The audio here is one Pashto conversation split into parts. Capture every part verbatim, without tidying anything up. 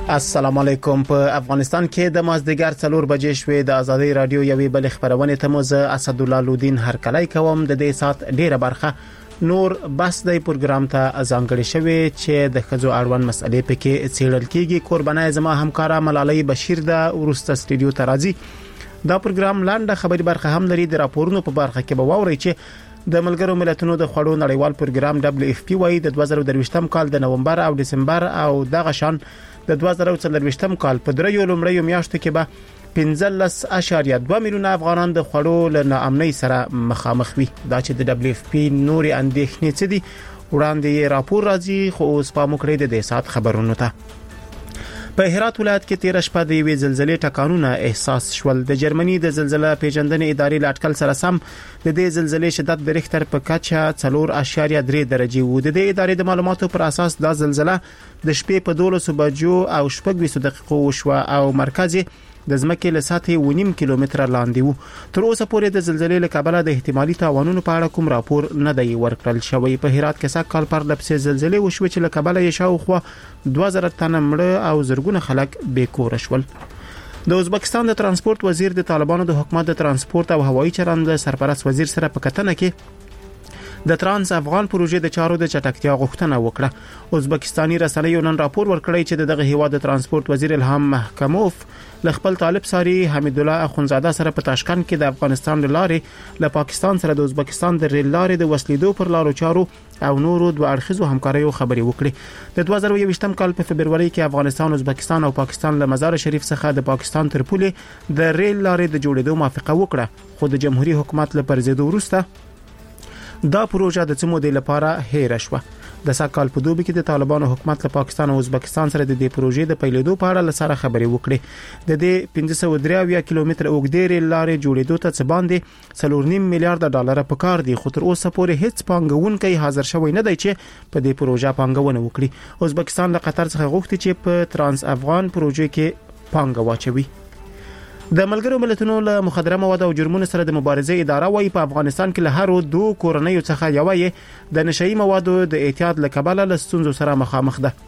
السلام علیکم. په افغانستان کې د مازدیګر څلور بجې شوې د ازادي رادیو یوې بل خبرونه ته مو زه اسدالله لودین هرکلی کوم. د دې سات ډیره برخه نور بس د پروګرام ته ځانګړې شوې چې د خزو اړوند مسلې پکې څېړل کیږي. قربانای زما همکارا ملالۍ بشیر د ورسته سټډیو ته راځي. دا پروګرام لاندې خبري برخه هم لري. د راپورونو په برخه کې به واوري چې د ملګرو ملتونو د خوړو نړیوال پروګرام دبليو اف پی وايي د دوه زره درویشتم کال د نومبر او دسمبر او دغه شان د دوه زره څلرويشتم کال په دریو لومړیو میاشتو کې به پنځلس اعشاریه دوه میلیونه افغانان د خوړو له ناامنۍ سره مخامخ وي. دا چې د دبليو اف پی نوري اندېښنې څه دي وړاندې راپور راځي. خو اوس په مکړې د دې سات خبرونو ته. په هرات ولایت کې تیر شپه د یوې زلزلې ټکانونه احساس شول. د جرمني د زلزلې پیژندنې ادارې لاټکل سره سم د دې زلزلې شدت د ریختر په کچه څلور اعشاریه درې درجه وو. د دې ادارې د معلوماتو پر اساس دا زلزلہ د شپې په دولس بجو او شپږ ویشت دقیقو وشوه او مرکز د ځمکې له سطحې و نیم کیلومتره لاندې وو. تر اوسه پورې د زلزلې له کبله د احتمالي تاوانونو په اړه کوم راپور نه دی ورکړل شوی. په هرات کې سږ کال پر لپسې زلزلې وشوه چې له کبله یې شاوخوا دوه زره تنه مړه او زرګونه خلک بې کور شول. د ازبکستان د ترانسپورت وزیر د طالبانو د حکومت د ترانسپورت او هوایي چلند سرپرست وزیر سره په کتنه کې د ترانس افغان پروژې د چارو د چټکتیا غوښتنه وکړه. ازبکستاني رسنیو نن راپور ورکړی چې دغه هیواد د ترانسپورت وزیر الهام محکموف له خپل طالب ساری حمید الله اخونزاده سره په تاشکند کې د افغانستان لارې له پاکستان سره د ازبکستان د ریل لارې د وسلیدو پر لارو چارو او نورو دوه اړخیزو همکاریو خبرې وکړي. د دوه زره یوویشتم کال په فبرवरी کې افغانستان، ازبکستان او پاکستان له مزار شریف څخه د پاکستان تر پولې د ریل لارې د جوړېدو موافقه وکړه. خو د جمهوریت حکومت له پرځېدو وروسته دا پروژه د څه مودې لپاره هېره شوه. د ساکال په دوبي کې د طالبانو حکومت له پاکستان او ازبکستان سره د دې پروژې د پیلېدو په اړه لسره خبرې وکړې. د دې پنځه سوه درې اویا کیلومتره اوږدې ریل لارې جوړېدو ته څه باندې څلور نیم میلیارډ ډالر په کار دي. خو تر اوسه پورې هیڅ پانګونکی حاضر شوی نه دی چې په دې پروژه پانګونه وکړي. ازبکستان له قطر څخه غوښتي چې په ترانس افغان پروژې کې پانګه واچوي. د ملګرو ملتونو له مخدره مواد او جرمونو سره د مبارزې اداره وايي په افغانستان کې له هر دوه کورنیو څخه یو یې د نشئی موادو د اعتیاد له کبله له ستونزو سره مخامخ ده.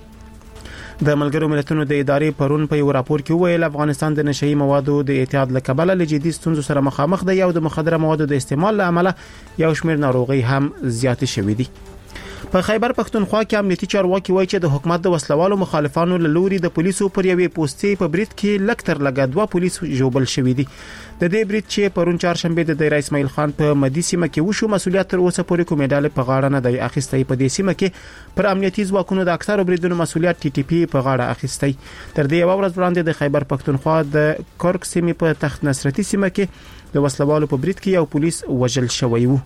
د ملګرو ملتونو د ادارې پرون په یو راپور کې ویل افغانستان د نشئی موادو د اعتیاد له کبله له جدي ستونزو سره مخامخ دی او د مخدره موادو د استعمال له امله یو شمېر ناروغي هم زیاتې شوې دي. په خیبر پښتونخوا کې امنیتي چارواکي وایي چې د حکومت د وسلوالو مخالفانو له لوري د پولیسو پر یوې پوسټې په بریټ کې لکتر لګا دوه پولیس ژوبل شوې دي. د دې بریټ چې پرون چهارشنبه د دایره اسماعیل خان په مدي سیمه کې وشو مسولیت تر اوسه پورې کومه ډاله په غاړه نه دی اخیستی. په دې سیمه کې پر امنیتي ځواکونو د اکثرو بریدونو مسولیت ټي ټي پی په غاړه اخیستی. تر دې یو ورځ وړاندې د خیبر پښتونخوا د کورک سیمې په تخت نصرتي سیمه کې د وسلوالو په بریټ کې یو پولیس وژل شوی وو.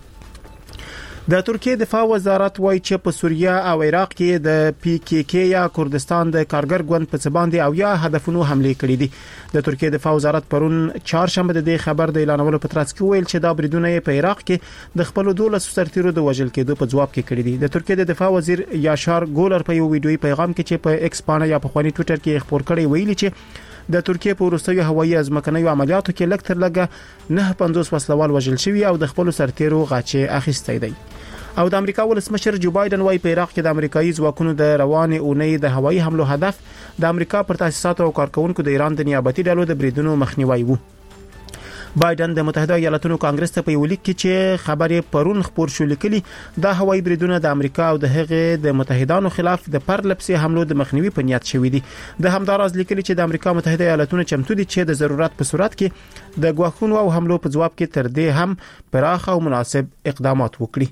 د ترکیه دفاع وزارت وایي چې په سوریه او عراق کې د پی کی کی یا کردستان د کارګر ګوند په څباندې او یا هدفونو حمله کړې دي. د ترکیه دفاع وزارت پرون چهارشنبه د دې خبر د اعلانولو په ترڅ کې ویل چې دا بریدونه په عراق کې د خپل دولس سرتیرو د وژل کېدو په جواب کې کړی دي. د ترکیه د دفاع وزیر یاشار ګولر په یو ویډیوي پیغام کې چې په ایکس پاڼه یا په خواني ټوئیټر کې خبر کړی ویلي چې د ترکیه په وروستیو هوایي ازمکنیو عملیاتو کې لکتر لګه نه پنځوس وسلوال وژل شوی او د خپل سرتیرو غاچې اخیستی دی. او د امریکا ولسمشر جو بایدن وايي په عراق کې د امریکایي ځواکونو د روانې اونۍ د هوایي حملو هدف د امریکا پر تاسیساتو او کارکونکو د ایران د نیابتي ډلو د بریدونو مخنیوي وو. بایدن د متحده ایالاتونو کانګرس ته په یو لیک کې چې خبرې پرون خبر شو لیکلي دا هوایي بریدونه د امریکا او د هغې د متحدانو خلاف د پرلپسې حملو د مخنیوي په نیت شوی دي. د همداراز لیکلي چې د امریکا متحده ایالاتونو چمتو دي چې د ضرورت په صورت کې د ګواښونو او حملو په جواب کې تر دې هم پراخ او مناسب اقدامات وکړي.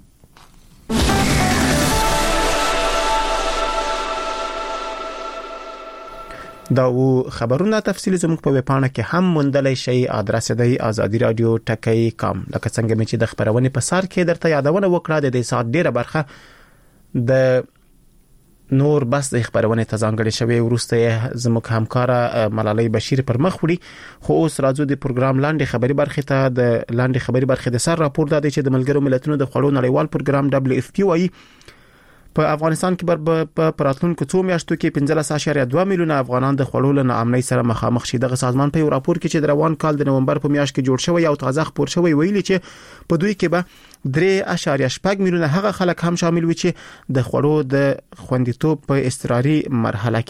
دا و خبرونه تفصیلی زموږ په ویبپاڼه کې هم موندلای شئ. ادرس دی ازادي رادیو ټکی کام. لکه څنګه چې د خبرونه په سر کې درته یادونه وکړه د دې سات ډیره برخه د نور بس د خبرونه ته ځانګړې شوی ورسته زموږ همکارا ملالۍ بشیر پر مخ وړي. خو اوس راځو د پروګرام لاندې خبري برخه ته. د لاندې خبري برخه د سر راپور دا دی چې د ملګرو ملتونو د خوړو نړیوال پروګرام دبليو اف پی وايي په افغانستان کې په پراتلونکو څو میاشتو کې پنځلس اعشاریه دوه میلیونه افغانان د خوړو له ناامنۍ سره مخامخ شي. دغه سازمان په یو راپور کې چې د روان کال د نومبر په میاشت کې جوړ شوی او تازه خبر شوی ویلي چې په دوی کې به درې اعشاریه شپږ میلیونه هغه خلک هم شامل وي چې د خوړو د خوندیتوب په اضطراري مرحله کې دي.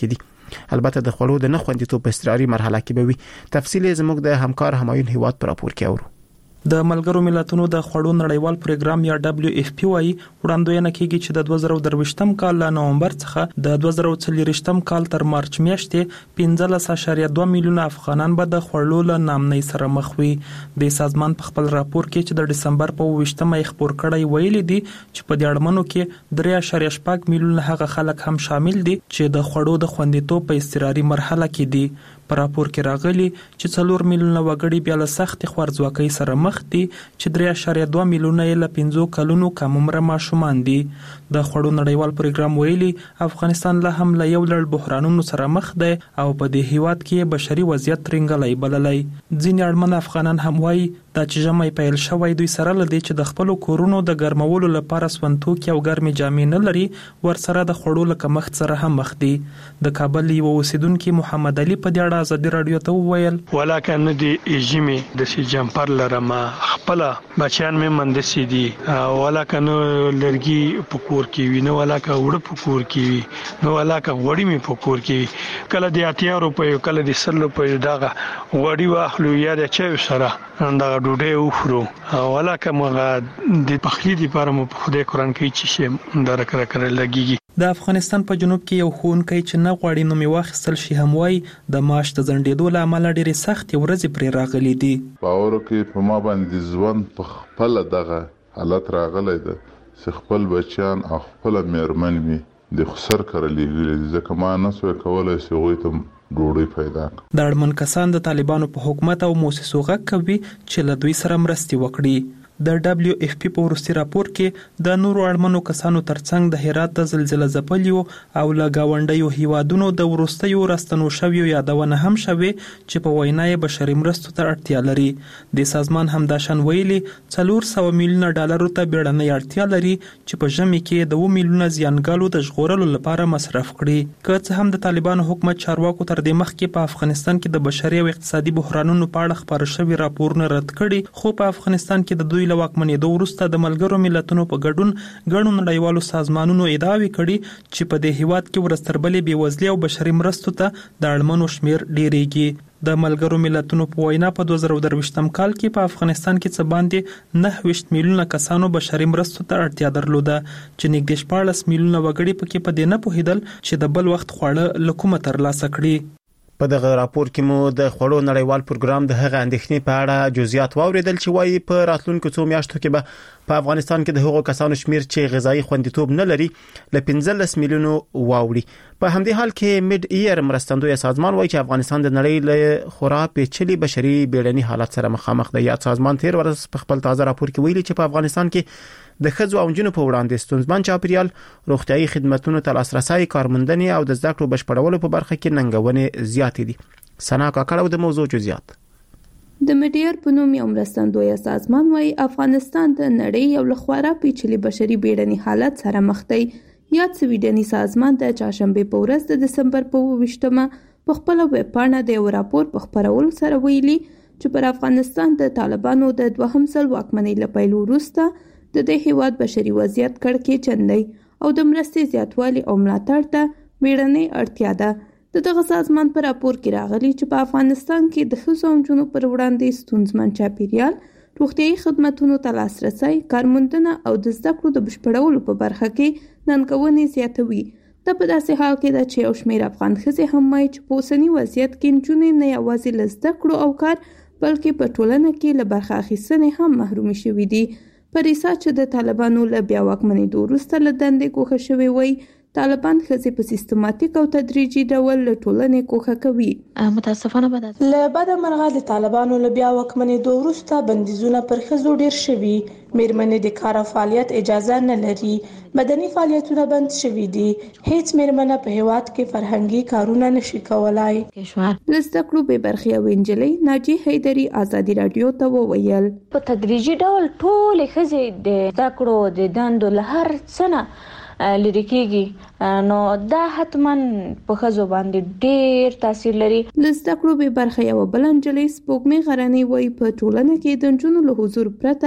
البته د خوړو د نه خوندیتوب په اضطراري مرحله کې به وي. تفصیل زموږ د همکار همایون هیواد پر راپور کې اورو. د ملګرو ملتونو د خوړو نړیوال پروګرام یا دبليو اف پی وايي وړاندوینه کیږي چې د دوه زره درویشتم کال له نومبر څخه د دوه زره څلورویشتم کال تر مارچ میاشتې پنځلس اعشاریه دوه میلیونه افغانان به د خوړو له نامنۍ سره مخ وي. د سازمان په خپل راپور کې چې د دسمبر په اوویشتمه یې خپور کړی ویلي دي چې په دې اړمنو کې درې اعشاریه شپږ میلیونه هغه خلک هم شامل دي چې د خوړو د خوندیتوب په اضطراري مرحله کې دي. په راپور کې راغلي چې څلور میلیونه وګړي بیا له سخت خوارځواکۍ سره مخ دي چې درې اعشاریه دوه میلیونه یې له پنځو کلونو کم عمره ماشومان دي. د خوړو نړیوال پروګرام ویلي افغانستان له هم له یو لړ بحرانونو سره مخ دی او په دې هیواد کې بشري وضعیت ترنګلی بللی. ځینې اړمن افغانان هم وایي دا چې ژمی پیل شوی دوی سره لدی چې د خپل کورونو د ګرمولو لپاره سونتوک او ګرمې جامې نه لري ورسره د خوړو له کمښت سره هم مخ دي. د کابل یو اوسیدونکو محمد علي په دې اړه ازادي رادیو ته وویل ولاکه نه دی ژمی د سی جمپر لرم خپل بچیان مې مندسي دي ولاکه نو لرګي پکور کې وی نه ولاکه وړ پکور کې وی نو ولاکه وړي مې پکور کې وی کله د اتیا روپیو کله د سل روپیو دغه وړي واخلو یا د چا سره دا ډوډۍ وخورو ولاکه مغه د پخلی دی لپاره مو په خدای قران کې چې شي دا کړه کړه لګيږي. د افغانستان په جنوب کې یو ښوونکی چې نه غواړي نوم یې واخیستل شي هم وایي د معاش د ځنډېدو له امله ډېرې سختې ورځې پرې راغلي دي. باور کې په ما باندې ژوند په خپل دغه حالت راغلی دی چې خپل بچیان او خپل مېرمن می د خسر کړلې ځکه ما نه سوې کولای چې هغوی ته ډوډۍ پیدا کړي. د اړمن کسان د طالبانو په حکومت او موسسو غږ کوي چې له دوی سره مرستې وکړي. د دبليو اف پی په وروستي راپور کې د نورو اړمنو کسانو ترڅنګ د هرات د زلزلې ځپلیو او له گاونډیو هیوادونو د وروستیو راستنو شویو یادونه هم شوي چې په وینا یې بشري مرستو ته اړتیا لري. د سازمان هم دا شان ویلي څلور سوه میلیونه ډالرو ته بیړنۍ اړتیا لري چې په ژمي کې د اووه میلیونه زیانګالو د ژغورلو لپاره مصرف کړي. که څه هم د طالبانو حکومت چارواکو تر دې مخکې په افغانستان کې د بشري او اقتصادي بحرانونو په اړه خبر شوي راپورونه رد کړي خو په افغانستان کې د دوی له واکمنېدو وروسته د ملګرو ملتونو په ګډون ګڼو نړیوالو سازمانونو ادعاوې کړي چې په دې هیواد کې ورځ تر بلې بېوزلي او بشري مرستو ته د اړمنو شمیر ډیریږي. د ملګرو ملتونو په وینا په دوه زره درویشتم کال کې په افغانستان کې څه باندې نهه ویشت میلیونه کسانو بشري مرستو ته اړتیا درلوده چې نږدې شپاړس میلیونه وګړي پکې په دې نه پوهېدل چې د بل وخت خواړه له کومه ترلاسه کړي. په دغه راپور کې مو د خوړو نړیوال پروګرام د هغه اندېښنې په اړه جزئیات واوریدل چې وايي په راتلونکو څو میاشتو کې به په افغانستان کې د هغو کسانو شمیر چې غذایی خوندیتوب نه لري ل پنځلس میلیونو واوړي. په همدې حال کې میډ ایر مرستندوی سازمان وايي چې افغانستان د نړۍ له خورا پیچلي بشري بیړني حالت سره مخامخ دی. یا سازمان تیر ورځ په خپل تازه راپور کې ویلي چې په افغانستان کې د ښځو او نجونو په وړاندې ستونزمن چاپیریال، روغتیايي خدماتونو ته لاسرسي، کارموندنې او د زده کړو بشپړولو په برخه کې ننګونې زیاتې دي. سنا کاکړه د موضوع جزئیات. د میډیر په نوم یو مرستندوی سازمان وايي افغانستان د نړۍ یو لخواره پیچلي بشري بیړني حالت سره مخ دی. یا سویډني سازمان د چهارشنبه په ورځ د دسمبر په اوویشتمه په خپل ویب پاڼه د یو راپور په خپرولو سره ویلي چې پر افغانستان د طالبانو د دوهم ځل واکمنۍ له پیل وروسته د دې هیواد بشري وضعیت کړکېچن دی او د مرستې زیاتوالي او ملاتړ ته بیړنۍ اړتیا ده. د دغه سازمان په راپور کې راغلي چې په افغانستان کې د ښځو او نجونو پر وړاندې ستونزمن چاپیریال، روغتیايي خدماتونو ته لاسرسي، کارموندنه او د زده کړو د بشپړولو په برخه کې ننګونې زیاتوي. دا په داسې حال کې ده چې یو شمېر افغان ښځې هم وایي چې په اوسني وضعیت کې نجونې نه یوازې له زده کړو او کار بلکې په ټولنه کې له برخه اخیستنې هم محرومې شوي دي. پریسا چې د طالبانو له بیا واکمنېدو وروسته له دندې ګوښه شوې وای، طالبان ښځې په سیستماتیک او تدریجي ډول له ټولنې ګوښه کوي. متاسفانه به له بده مرغه د طالبانو له بیا واکمنېدو وروسته بندیزونه پر ښځو ډېر شوي، میرمنې د کار او فعالیت اجازه نه لري، مدني فعالیتونه بند شوي دي، هیڅ میرمنه په هیواد کې فرهنګي کارونه نشي کولای. له زده کړو بې برخې او نجلۍ ناجیه حیدري ازادي رادیو ته وویل په تدریجي ډول ټولې ښځې د زده کړو د دندو له هر څه نه لري کېږي، نو دا حتما په ښځو باندې ډېر تاثیر لري. له زده کړو بې برخې یوه بله نجلۍ سپوږمۍ غرنۍ وایي په ټولنه کې د نجونو له حضور پرته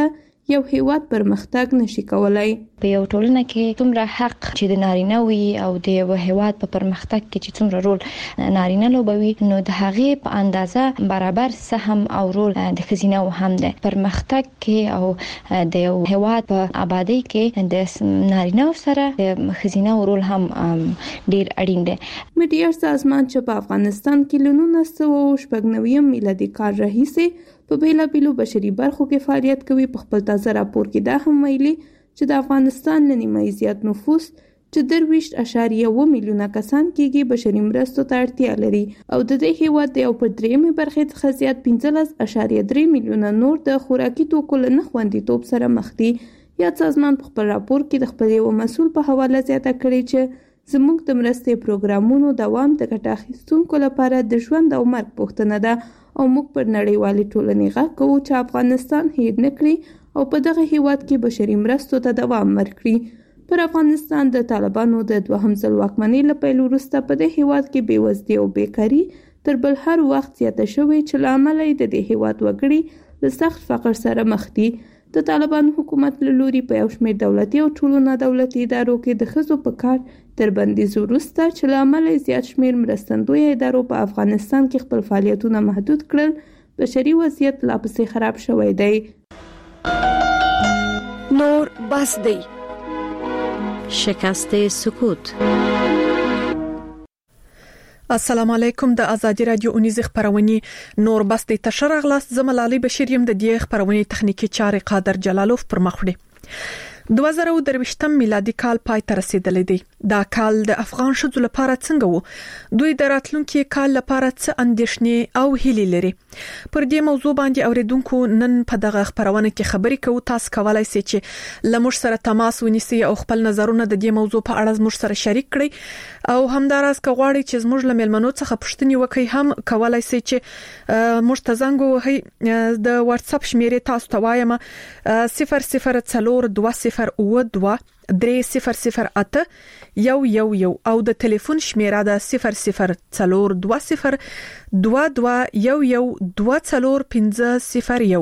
یو هیواد پرمختګ نشي کولای. په یو ټولنه کې څومره حق چې د نارینه وي او د یو هیواد په پرمختګ کې چې څومره رول نارینه لوبوي، نو د هغې په اندازه برابر سهم او رول د ښځینه هم ده. پرمختګ کې او د یو هیواد په آبادی کې د نارینه سره د ښځینه رول هم ډیر اړین دی. میډیا سازمان چې په افغانستان کې له نولس سوه شپږ نوي میلادي کال راهیسې په بیلابیلو بشري برخو کې فعالیت کوي، په خپل تازه راپور کې دا هم ویلي چې د افغانستان له نیمایي زیات نفوس چې درویشت اعشاریه اووه میلیونه کسان کېږي بشري مرستو ته اړتیا لري، او د دې هیواد د یو په درېیمې برخې څخه زیات پنځلس اعشاریه درې میلیونه نور د خوراکي توکو له نه خوندیتوب سره مخ دي. یاد سازمان په خپل راپور کې د خپل یو مسؤل په حواله زیاته کړې چې زموږ د مرستې پروګرامونو دوام د ګټه اخیستونکو لپاره د ژوند او مرګ پوښتنه ده، او موږ پر نړیوالې ټولنې غږ کوو چې افغانستان هیر نه کړي او په دغه هیواد کې بشري مرستو ته دوام ورکړي. پر افغانستان د طالبانو د دوهم ځل واکمنۍ له پیل وروسته په دې هیواد کې بېوزلي او بیکاري تر بل هر وخت زیاته شوې چې له امله یې د دې هیواد وګړي له سخت فقر سره مخ دي. د طالبانو حکومت له لوري په یو شمېر دولتي او ټولو نادولتي ادارو کې د ښځو په کار تر بندیز وروسته چې له امله یې زیات شمېر مرستندویه ادارو په افغانستان کې خپل فعالیتونه محدود کړل، بشري وضعیت لا پسې خراب شوی دی. نور بس دی، شکست سکوت. السلام علیکم. د ازادي رادیو اونیز خبرونه نور بس د تشرغ لاس زملالي بشیر يم د دې خبرونه تخنیکی چارې قادر جلالوف پر مخ وړي. دوه زره او درویشتم میلادي کال پای ته رسیدلی دی. دا کال د افغان ښځو لپاره څنګه وو؟ دوی د راتلونکي کال لپاره څه اندېښنې او هیلې لري؟ پر دې موضوع باندې اوریدونکو نن په دغه خبرونه کې خبرې کوو. تاسو کولای شئ چې له موږ سره تماس ونیسئ او خپل نظرونه د دې موضوع په اړه موږ سره شریک کړئ، او همداراز که غواړئ چې موږ له میلمنو څخه پوښتنې وکړئ هم کولای شئ چې موږ ته زنګ ووهئ. د واتس اپ شمیرې تاسو ته وایم صفر صفر څلور دوه صفر اوه دوه درې صفر صفر اته یو یو یو او د ټلیفون شمیره ده صفر صفر څلور دوه صفر دوه دوه یو یو دوه څلور پنځه صفر یو.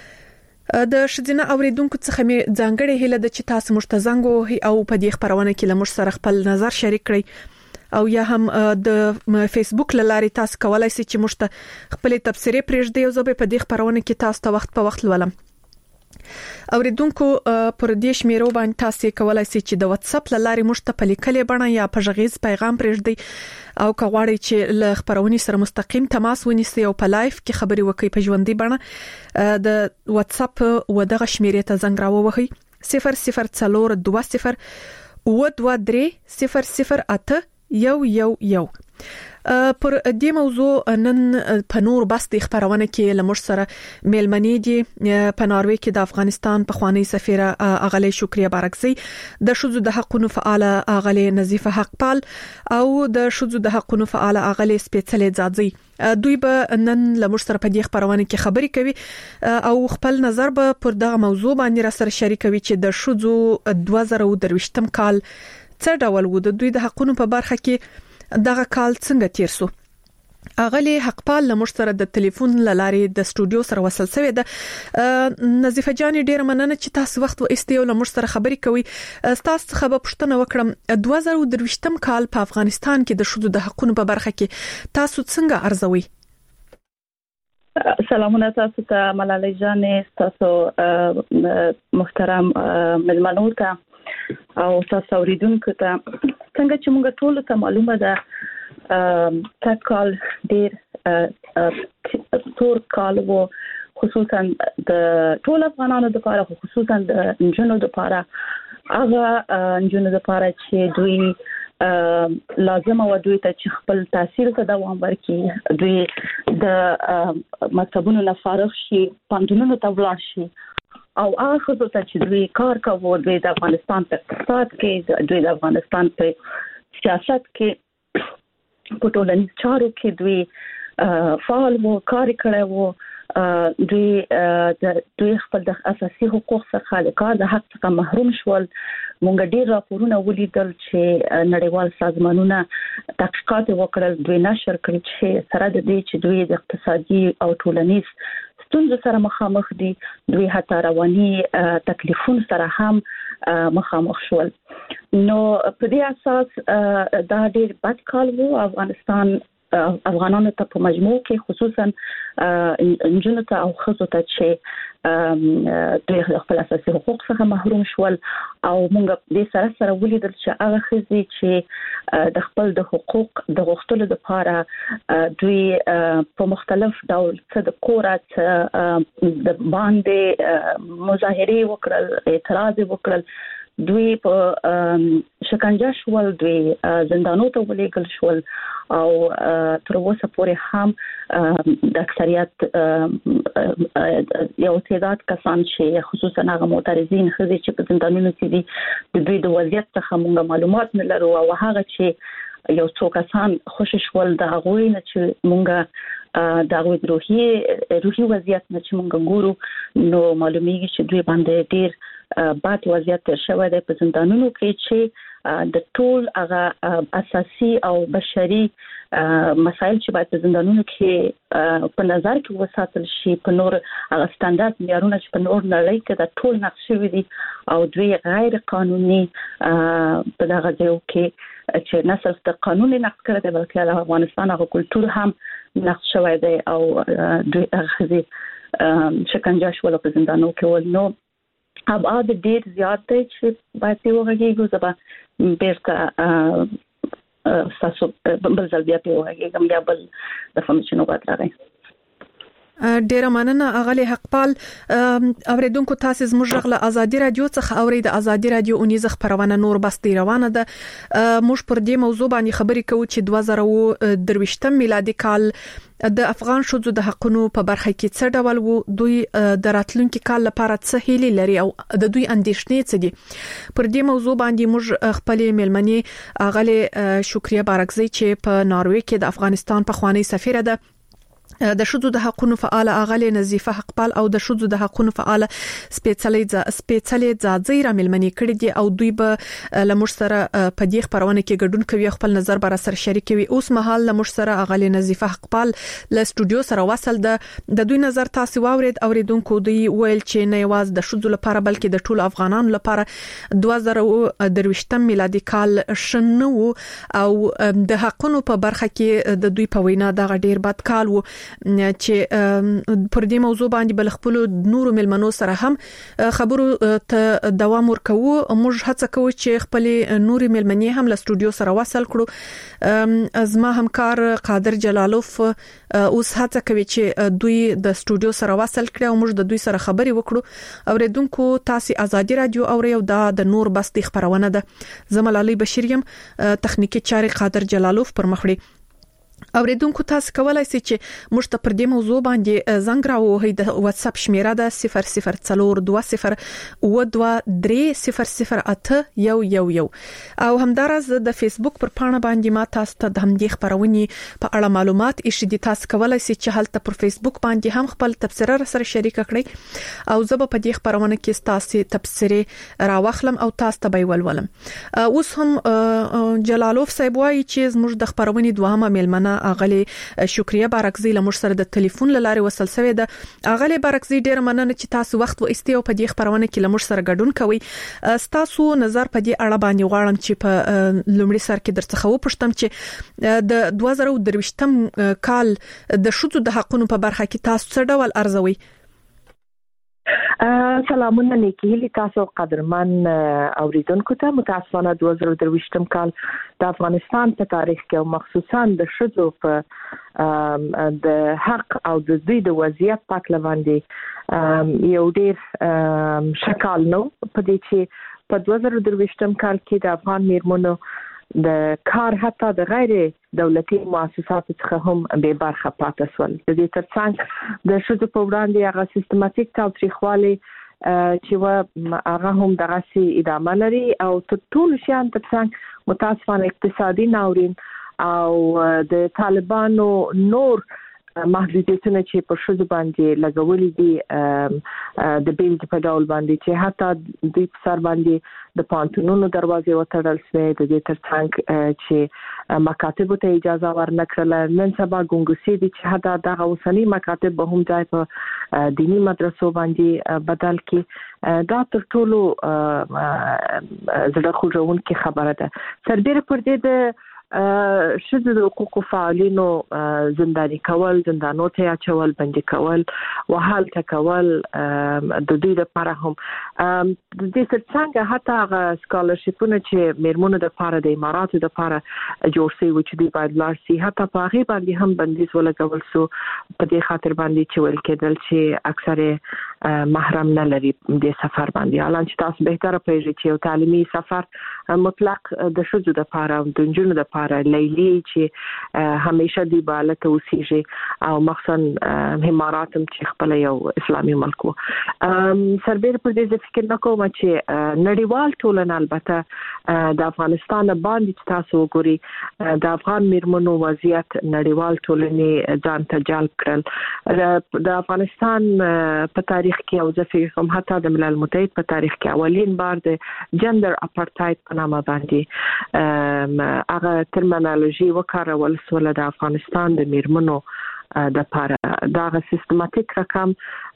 د شذینه اوریدونکو څخه می ځانګړې هیله ده چې تاسو موږ ته زنګ ووهئ او په دې خبرونه کې له موږ سره خپل نظر شریک کړئ، او یا هم د فیسبوک لارې تاسو کولای شئ چې موږ ته خپل تبصرې پرېږدئ او زه به په دې خبرونه کې تاسو ته وخت په وخت لولم. اوریدونکو پر دې شمیرو باندې تاسو کولای شئ چې د واتس اپ لارې موږ ته په لیکلې بڼه یا په غږیز پیغام پرېږدئ، او که غواړئ چې له خبرونې سره مستقیم تماس ونیسئ او په لایف کې خبرې وکړئ په ژوندۍ بڼه، د واتس اپ و دغه شمیرې ته زنګ راووهئ صفر صفر څلور دوه صفر اوه دوه درې صفر صفر اته یو یو یو. پر دې موضوع نن په نور بس د خبرونه کې لمر سره میلمنې دي. په ناروې کې د افغانستان په خوانی سفیره اغلی شکریه بارکزی، د شذو د حقوقو فعال اغلی نظیفه حقپال، او د شذو د حقوقو فعال اغلی سپیڅلې ځاځي. دوی به نن لمر سره په دې خبرونه کې خبرې کوي او خپل نظر به پر دغه موضوع باندې را سره شریکوي چې د شذو دوه زره او درویشتم کال څه ډول و، د دوی د حقوقو په برخه کې دغه کال څنګه تیر سو. اغلی حقپال له موږ سره د ټلیفون لارې د سټوډیو سره وصل شوی ده. نظیفه جان ډیره مننه چې تاسو وخت و استیو له موږ سره خبرې کوي. تاسو څخه به پوښتنه وکړم دوه زره او درویشتم کال په افغانستان کې د شذو د حقوقو په برخه کې تاسو څنګه ارزوي؟ سلامونه تاسو ته ملالۍ جانې، تاسو محترم ملمنو ته او تاسو اوریدونکو ته. څنګه چې موږ ټول ته معلومه ده تک کال ډیر تور کال وو، خصوصا د ټول افغانانو لپاره، خصوصا د نجونو لپاره. هغه نجونو لپاره چې دوی لازم او دوی ته چې خپل تحصیل ته دوام ورکړي، دوی د مکتبونو نه فارغ شي، پوهنتونونو ته ولاړ شي، او هغه خو ته چې دوی کار کوي، دوی د افغانستان په اقتصاد کې، دوی د افغانستان په سیاست کې، په ټولنیز چارو کې دوی فعال وو، کار کړی وو. دوی د دوی خپل د اساسي حقوق څخه د کار د حق څخه محروم شول. مونږ ډیر راپورونه ولیدل چې نړیوال سازمانونه تحقیقات وکړل، دوی نشر کړل چې سره د دې چې دوی د اقتصادي او ټولنیز ستونزو سره مخامخ دي، دوی حتی رواني تکلیفون سره هم مخامخ شول. نو په دې اساس دا ډېر بد کال وو. افغانستان افغانانو ته په مجموع کې خصوصا انجونو ته او ښځو ته چې دوی خپل اساسي حقوق څخه محروم شول، او موږ دې سره سره ولیدل چې هغه ښځې چې د خپل د حقوق د غوښتلو لپاره دوی په مختلف ډول څه د کوره څه د باندې مظاهره وکړل، اعتراض وکړل، دوی په شکنجه شول، دوی زندانو ته ولېږل شول، او تر اوسه پورې هم د اکثریت یو تعداد کسان چې خصوصا هغه معترضین ښځې چې په زندانونو کې دي د دوی د وضعیت څخه موږ معلومات نه لرو، او هغه چې یو څو کسان خوشی شول د هغوی نه چې موږ د هغوی روحي روحي وضعیت نه چې موږ ګورو، نو معلومیږي چې دوی باندې ډیر بد وضعیت تر شوی دی په زندانونو کې چې د ټول هغه اساسي او بشري مسایل چې باید په زندانونو کې په نظر کې وساتل شي، په نور هغه سټانډرډ معیارونه چې په نور نړۍ کې د ټول نقش شوی دي، او دوی غیر قانوني په دغه ځای کې چې نه صرف د قانون نقض کړی دی بلکې د افغانستان هغه کلتور هم نقض شوی دی، او دوی هغه شکنجه شول په زندانونو کې ول. نو ابعاد ډیر زیات دی چې باید یې وغږیږو. زه به بیرته ستاسو بل ځل بیا پې وغږیږم، بیا بل دفعه مې چې نوبت راغی. ډیره مننه اغلی حقپال. اوریدونکو تاسو زموږ غږ له ازادي رادیو څخه اورئ. د ازادي رادیو اونیزه خبرونه نور بس دی روانه ده. موږ پر دې موضوع باندې خبرې کوو چې دوه زره او درویشتم میلادي کال د افغان شوزو د حقونو په برخه کې څه ډول وو، دوی د راتلونکي کال لپاره څه هیلې لري او د دوی اندیشنې څه دي. پر دې موضوع باندې موږ خپل ملمنې اغلی شکریه بارکزی چې په ناروې کې د افغانستان په خوانی سفیره ده، د شذو د حقونو فعال اغلی نظیفه حقپال او د شذو د حقونو فعال سپیڅلې سپیڅلې ځاځي را ملمنې کړي دي، او دوی به لمر سره په دې خبرونه کې ګډون کوي، خپل نظر بر سره شریکوي. اوس مهال لمر سره اغلی نظیفه حقپال له سټوډیو سره وصل ده. د دوی نظر تاسو واورید. اوریدونکو دوی ویل چې نه یواز د شذو لپاره بلکې د ټول افغانانو لپاره دوه زره او درویشتم میلادي کال شنو او د حقونو په برخه کې د دوی په وینا د ډیر بد کال وو، چې پر دې موضوع باندې بل خپل نورو ملمنو سره هم خبرو ته دوام ورکوو. موږ هڅه کوو چې خپل نورو ملمنې هم له سټوډیو سره وصل کړو. زما همکار قادر جلالوف اوس هڅه کوي چې دوی د سټوډیو سره وصل کړي او موږ د دوی سره خبرې وکړو. اوریدونکو تاسو ازادي رادیو اورئ او دا د نور بس د خبرونه ده. زملالي بشیریم تخنیکی چاري قادر جلالوف پر مخ وړي. اوریدونکو تاسو کولای شئ چې موږ ته پر دې موضوع باندې زنګ راوهئ. د واتس اپ شمیره ده صفر صفر څلور دوه صفر او دوه درې صفر صفر اته یو یو یو، او همدارس د فیسبوک پر پاڼه باندې ما تاسو ته د همدې خبرونې په اړه معلومات ایښې دي. تاسو کولای شئ چې هلته پر فیسبوک باندې هم خپل تبصره سره شریک کړئ، او زه به په دې خبرونه کې تاسو تبصره راوخلم او تاسو ته به ولولم. اوس هم جلالوف صاحب وايي چې زموږ د خبرونې دوهمه ملمنه اغلی شکریه بارکزی له موږ سره د ټلیفون لاره وصل شوې ده. اغلی بارکزی ډیر مننه چې تاسو وخت و استیو په دې خبرونه کې له موږ سره ګډون کوئ. تاسو نظر په دې اړه باندې غواړم چې په لومړي سر کې درڅخه وپوښتم چې د دوه زره او درویشتم کال د شذو د حقونو په برخه کې تاسو څه ډول ارزوي؟ سلامونه نیکی تاسو قدرمن اوریدونکو ته. متاسفانه دوه زره او درویشتم کال د افغانستان په تاریخ کې او مخصوصا د شذو په د حق او د دوی د وضعیت په اړه باندې یو ډیر شکال نو په دې چې په دوه زره او درویشتم کال کې د افغان میرمنو د کار حتی د غیر دولتي مؤسساتو څخه هم به برخه پاتې شول. د دې ترڅنګ د شذو په وړاندې هغه سیستماتیک تاوتریخوالي چې و هغه هم دغه سي ادامه لري، او تر ټولو شیان ترڅنګ متاسفانه اقتصادي ناورین او د طالبانو نور محدودیتونه چې په شذ باندې لګولې دي د بیل په ډول باندې چې حتی د سر باندې د پانتونونو دروازې وتړل شوې د دې ترڅنګ چې مکاتب ته اجازه ورنکړل. نن سبا ګونګسي دي چې حتی دغه اوسنی مکاتب به هم ځای په دینی مدرسو باندې بدل کی. دا تر ټولو زړه خوږونکې خبره ده. سربېره پر دې د شذ د حقوقو فعالینو زنداني کول، زندانو ته اچول، بندي کول، وهال تکول د دوی لپاره هم د دې ترڅنګ حتی هغه سکالرشپونه چې میرمنو د لپاره د اماراتو د لپاره جوړ شوي و چې دوی باید لاړ شي، حتی په هغې باندې هم بندیز ولګول شو په دې خاطر باندې چې ویل کېدل چې اکثر محرم نه لري د سفر باندې. حالان چې تاسو بهتره پوهیږئ چې یو تعلیمي سفر مطلق د ښځو د لپاره د نجونو د لپاره لیلی چې همیشه دی بالته اوسېږي او مخصوصا امارات هم چې خپل یو اسلامي ملک وو. سربېره پر دې فکر نکوم چې نړیوال ټولنه البته د افغانستان باندې چې تاسو وګورئ د افغان میرمنو وضعیت نړیوال ټولنې ځان ته جلب کړل. د افغانستان په تاریخ کې او ځکه کوم حتی د ملل متحد په تاریخ کې اولین بار د جندر اپارټاید په نامه باندې هغه ترمینالوژي وکارول شو د افغانستان د میرمنو د لپاره. دا غو سیستماتیک رقم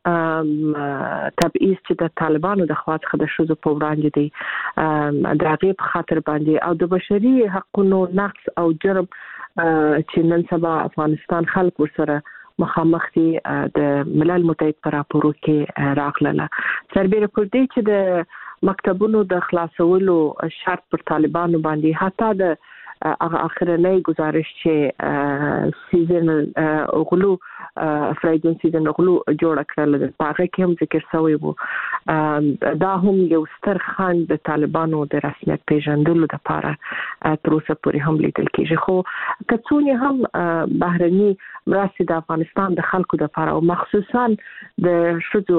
تبعیض چې د طالبانو د خوا څخه د شذو په وړاندې دی د هغې په خاطر باندې او د بشري حقوقو نقض او جرم چې نن سبا افغانستان خلک ورسره مخامخ دي د ملل متحد پر راپورو کې راغله. سربېره پر دې چې د مکتبونو د خلاصولو شرط پر طالبانو باندې حتی د هغه اخرنۍ گزارش چې سیزن غلو فرایدون سیزن غلو جوړ کړل د هغه کې هم ذکر شوی وو. دا هم یو ستر خنډ د طالبانو د رسمیت پیژندلو لپاره تر اوسه پورې هم لیدل کېږي. خو کڅونی هم بهرني مرستې د افغانستان د خلکو لپاره او مخصوصا د شذو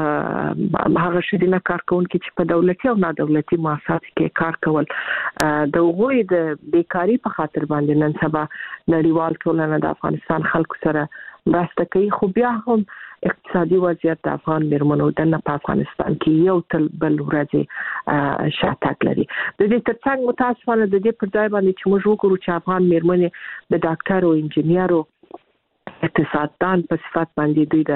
هغه شدینه کارکونکو چې په دولتي او نادولتي مؤسساتو کې کار کول د غوي د بیکاری په خاطر باندې نن سبا نړیوال ټولنه د افغانستان خلکو سره مرسته کوي. خو بیا هم اقتصادي وضعیت د افغان میرمنو د نه په افغانستان کې یو تل بل ورځې شاتګ لري. د دې ترڅنګ متاسفانه د دې پر ځای باندې چې موږ وګورو چې افغان میرمنې د ډاکټر او انجینیرو اقتصاددان په صفات باندې دوی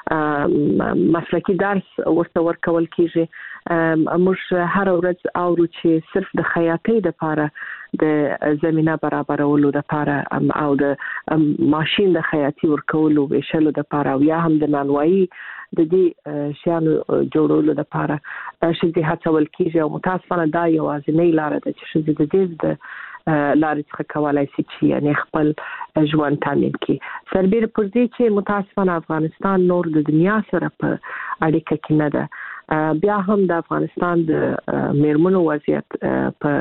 د مسلکی درس ورته ورکول کیږي. موږ هر ورځ اورو چې صرف د خیاطۍ لپاره د زمينه برابرولو لپاره او د ماشين د خیاطي ورکولو ویشلو لپاره او یا هم د نانوایي د دې شیانو جوړولو لپاره چې هڅول کیږي او متاسفانه دا یوازینۍ لار ده چې د دې د لارې څخه کولای شي چې یعنی خپل ژوند تامین کړي. سربېره پر دې چې متاسفانه افغانستان نور د دنیا سره په اړیکه کې نه ده. بیا هم د افغانستان د میرمنو وضعیت په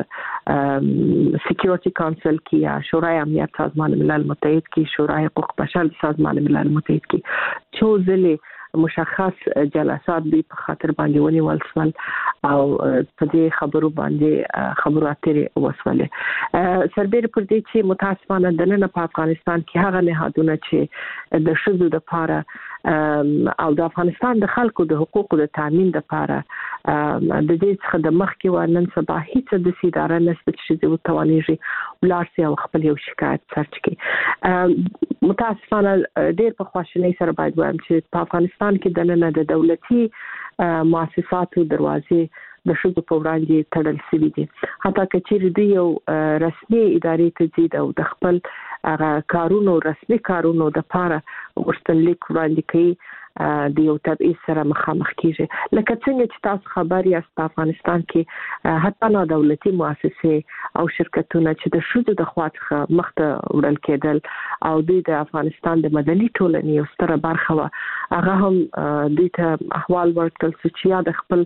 سکیورټي کونسل کې یا شورای امنیت سازمان ملل متحد کې، شورای حقوق بشر سازمان ملل متحد کې څو ځلې مشخص جلسات دی په خاطر باندې ونیول شول او په دې خبرو باندې خبرو اترې وسولې. سربېره پر دې چې متاسفانه د نن په افغانستان کې هغه نهادونه چې د شذو د لپاره او د افغانستان د خلکو د حقوقو د تامین لپاره د دې څخه د مخ کې ورنن سبا هیڅ د سیداره نسبت چې د توانېږي ولارسي او خپل یو شکایت سرچ کړي. متاسفانه ډېر په خواشینۍ سره باید وایم چې په افغانستان کې د نن د دولتي مؤسساتو دروازې د شذو په وړاندې تړل شوي دي. حتی که چیرې دوی یو رسمي ادارې ته ځي او د خپل هغه کارونو رسمي کارونو د لپاره غوښتنلیک وړاندې کوي د یو تبعیض سره مخامخ کیږي. لکه څنګه چې تاسو خبر یاست په افغانستان کې حتی نه دولتي مؤسسې او شرکتونه چې د شذو د خوا څخه مخته وړل کېدل او دوی د افغانستان د مدني ټولنې یو ستره برخه وه، هغه هم دوی ته احوال ورکړل چې یا د خپل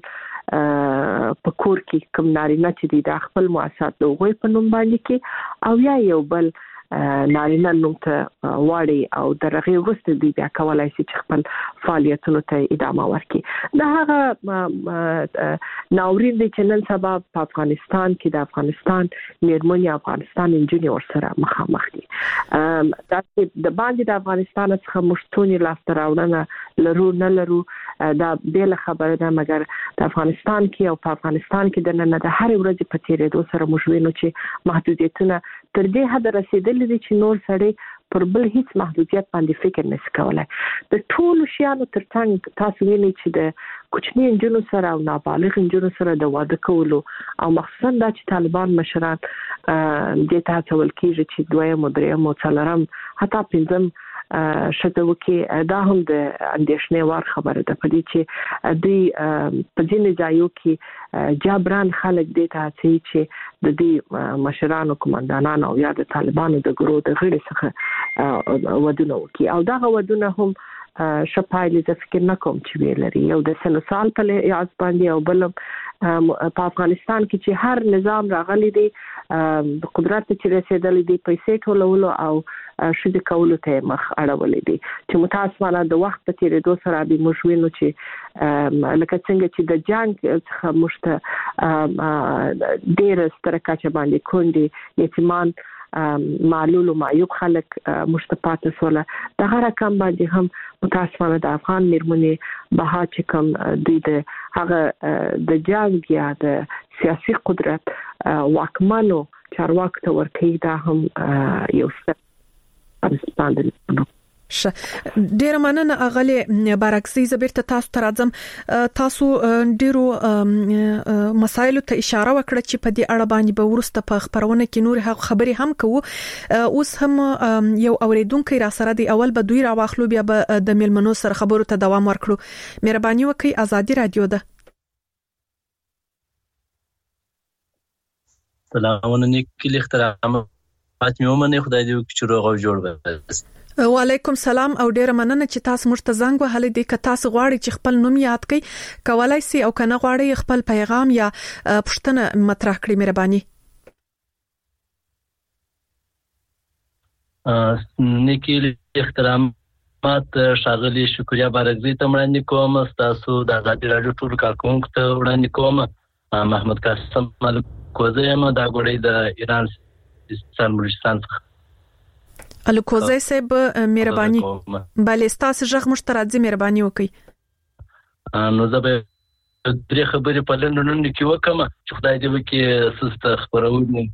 په کور کې کوم نارینه چې دي د خپل مؤسسات د هغوی په نوم باندې کې او یا یو بل نارینه نوم ته واړي او درغه وروسته دی بیا کولای شي چې خپل فعالیتونو ته ادامه ورکړي. دا هغه ناورین دی چې نن سبا په افغانستان کې د افغانستان میرمنې افغانستان انجونی ورسره مخامخ دي. دا چې د باندې د افغانستان څخه مشتونی لاسته راوړنه لرو نه لرو دا بیل خبره ده، مګر د افغانستان کې او په افغانستان کې د نن د هر ورځې په تیرېدو سره موږ وینو چې محدودیتونه تر دې حد رسیدلي دي چې نور سړی پر بل هیڅ محدودیت باندې فکر نشي کولای. د ټولو شیانو ترڅنګ تاسو وینئ چې د کوچني انجونو سره او نابالغ انجونو سره د واده کولو او مخصوصا دا چې طالبان مشران د تاسو ول کېږي چې دویم او دریم او څلورم حتی پنځم شته وکي، دا هم د اندېښنې وړ خبره ده په دې چې دوی په ځینې ځایو کې جبران خلک دې ته هڅوي چې د دې مشرانو کمانډانانو او یا د طالبانو د ګروه د غړي څخه ودونه وکي او دا ودونه هم شپایلې د فکر نه کوم چې ویلري یو د سنوسال په لحاظ باندې او بل په افغانستان کې چې هر نظام راغلی دی د قدرت چې رسیدلی دی پیسې ټولولو او شدي کولو ته مخ اړولې دي چې متاسفانه د وخت په تیریدو سره به موږ وینو چې لکه څنګه چې د جنگ څخه مشته ډېر ستر کچه باندې کونډي یتیمان معلول او معیوب خلک مشتپات سره د هر کم باندې هم متاسفانه د افغان میرمنې بها چې کوم دوی د هغه د جنگ یا د سیاسي قدرت واکمنو چارواکو ته ورکړي دا هم یو څه ش ډیر مننه اغلی بارکسي زبرته تاسو ته راځم. تاسو ډیرو مسایلو ته اشاره وکړه چې په دې اړه باندې به ورسته په خبرونه کې نور خبري هم کوو. اوس هم یو اوریدونکو را سره دی، اول به دوی راواخلو بیا به د ملمنو سره خبرو ته دوام ورکړو. مهرباني وکړئ، ازادي رادیو ده. سلامونه نیکلی احترام فاطمه ومنه، خدای دې وکړي چې روغ او جوړ وي. وعلیکم سلام او ډیر مننه چې تاسو موږ ته زنګ وهلی دی. که تاسو غواړئ چې خپل نوم یاد کړئ کولای شئ او کنه غواړئ خپل پیغام یا پوښتنه مطرح کړئ. مهرباني. نیکلی احترامات شاغلی شکریا بارکزی ته وړاندې کوم، تاسو د ازادي رادیو ټول کارکونکو ته وړاندې کوم. محمد قاسم ملکوزی یم دا غوړی د ایران سیستان بلوچستان څخه. الکوزی صاحب مهرباني بله ستاسو ژغ مشترک مهرباني وکړئ. نو زه به درې خبرې په لندن کې وکم چې خدای دې وکړي سست خبرونه.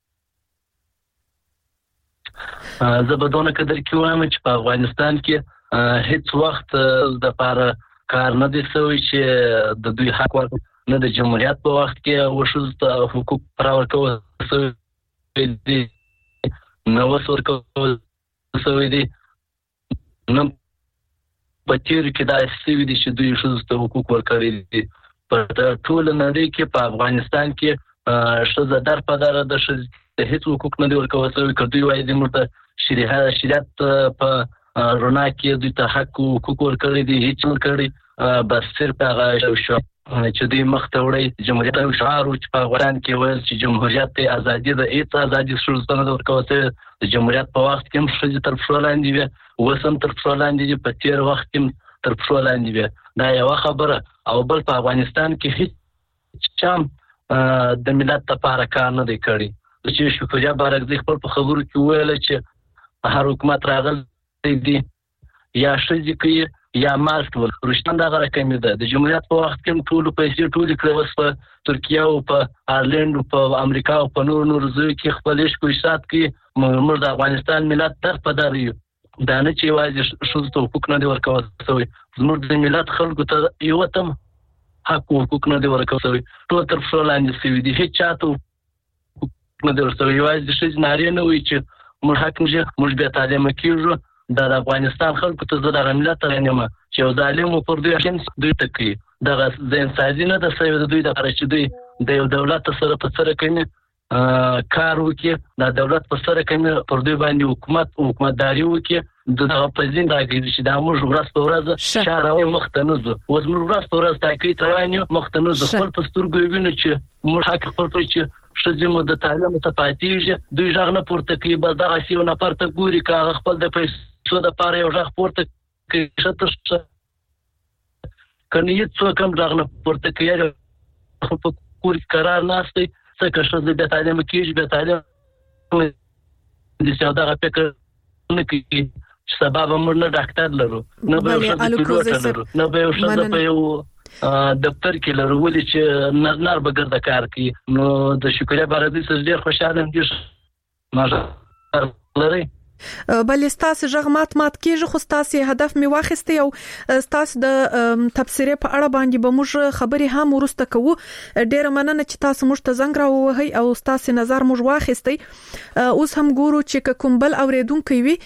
زه به دونه قدر کې وایم چې په افغانستان کې هیڅ وخت د پاره کار نه دي سوی چې د دوی حق ورکړي، نه د جمهوریت په وخت کې وشو د حقوق پر ورکول سوی دي، نو وسور کول سوی دي، نو په تیر کې دا سوي دي چې دوی شوز ته حقوق ورکړي دي. په ټول نړۍ کې په افغانستان کې شوز در په دره د شوز د هیڅ حقوق نه دی ورکول سوی. کړي وایي د مرته شریعت شریعت په رونا کې دوی ته حق حقوق ورکړي دي، هیڅ نه کړي، بس صرف هغه شو چې دوی مخته وړي جمهوریت او شعار چې په افغانستان کې وایي چې جمهوریت ته ازادي د هیڅ ازادي شوز نه ورکول سوی. د جمهوریت په وخت کې هم شوز تر پښو لاندې وي، وسم تر پښو لاندې دي، په تیر وخت کې تر پښو لاندې وي. دا یو خبره. او بل په افغانستان کې هیڅ چم د ملت لپاره کار نه دی کړی. چې شکریا بارکزی خپل په خبرو کې ویل چې هر حکومت راغلی دی یا شوزي کوي یا مارک ول رښتیا دا غره کمی ده. د جمهوریت په وخت کې ټول پیسې ټول کړي وس په ترکیه او په آیرلند او په امریکا او په نور نور ځای کې خپل شکو حساب کې موږ د افغانستان ملت تر په دار یو. دا نه چې واځي شوز ته حقوق نه دی ورکول سوی، زموږ د ملت خلکو ته یو تم حق حقوق نه دی ورکول سوی، ټول تر څو لاندې سوي دي، هیڅ چاته نه دی ورسوي. واځي شوز ناری نه وي چې موږ حق نشي، موږ به تعلیم کیږو. د افغانستان خلکو ته زړه ملت رانیمه چې یو ظالم پر دوی شین دوی تکي دغه ځین سازي نه د سوي د دوی د خرچ دوی د یو دولت سره په سره کوي کار وکي، د دولت په سره کوي پر دوی باندې حکومت حکومتداري وکي. دغه پزین راګي چې د موږ ورځ په ورځ شهر مختنوز اوس موږ ورځ په ورځ تاکي ترانیو مختنوز خپل پستر ګوینه چې موږ حق خپل چې شجمو د تعلیم ته پاتېږي دوی ځغ نه پورته کوي بل دغه یو نفر ته ګوري کاغه خپل د پیسو د پاره یو ځغ پورته کوي شته کني څو کم ځغ نه پورته کوي خو په کور قرار نهسته څنګه شته د تعلیم کېږي د تعلیم د سیاده فکر نه کوي سبب موږ نه ډاکټر لرو نه به پیلوټ لرو نه به شته په یو دفتر کې لرو ولې چې نر نر بغرد کار کوي نو د شکریا بارادي سره ډیر خوشاله یم چې ما لري بل ستاسو ژغمات مات کېږي خو ستاسو هدف می واخیسته او ستاسو د تفسیرې په اړه باندې به موږ خبري هم ورسته کوو ډیر مننه چې تاسو موږ ته زنګ راووهي او ستاسو نظر موږ واخیسته اوس هم ګورو چې کوم بل اوریدونکو وي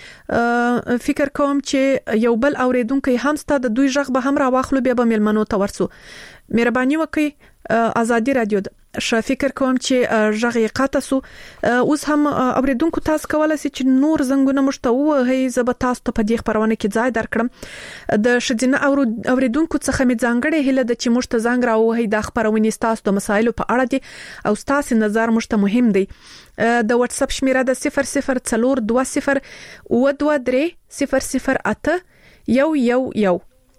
فکر کوم چې یو بل اوریدونکو هم ستاسو د دوی ژغ به هم راواخلو بیا به ملمنو ته ورسو مهرباني وکړئ ازادي رادیو ش فکر کوم چې ژغې قاطع سو اوس هم اوریدونکو تاسو کولای شئ چې نور زنګونه مشته وهي زب تاسو ته په دې خبرونه کې ځای درکړم د شجنه اوریدونکو څخه می ځانګړې هله د چې مشته زنګ راوهي د خبرونه تاسو د مسایلو په اړه دي او تاسو نظر مشته مهم دی د واتس اپ شمیره د صفر صفر څلور دوه صفر او دوه درې صفر صفر اته یو یو یو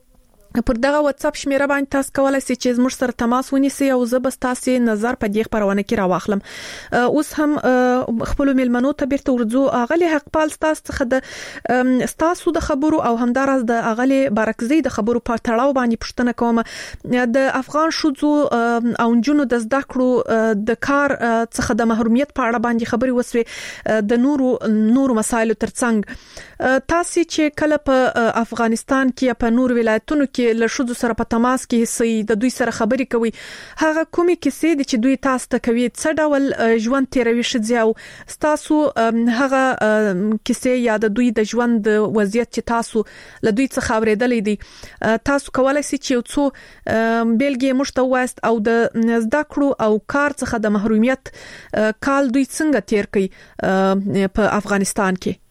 پر دغه واتس اپ شمیره باندې تاسو کولای شئ چې زموږ سره تماس ونیسئ او زه به تاسو نظر په دې خبرونه کې راوخلم اوس هم خپل ملمنو ته بیرته ورځو اغلی حقپال تاسو څخه د تاسو د خبرو او همدارس د اغلی برکزي د خبرو په تړاو باندې پوښتنه کوم د افغان شوزو او جنونو د زده کړو د کار څخه د محرومیت په اړه باندې خبري وسوي د نورو نورو مسایلو ترڅنګ تاسو چې کله په افغانستان کې په نور ولایتونو کې له شوزو سره په تماس کې سي د دوی سره خبري کوي هغه کومي کیسې دي چې دوی تاسو ته کوي څه ډول ژوند تیروي شځي او تاسو هغه کیسې یا د دوی د ژوند وضعیت چې تاسو له دوی څخه اوریدلې دي تاسو کولای شئ چې څو بیلګې مشته واست او د زده کړو او کار څخه د محرومیت کال دوی څنګه تیر کړي په افغانستان کې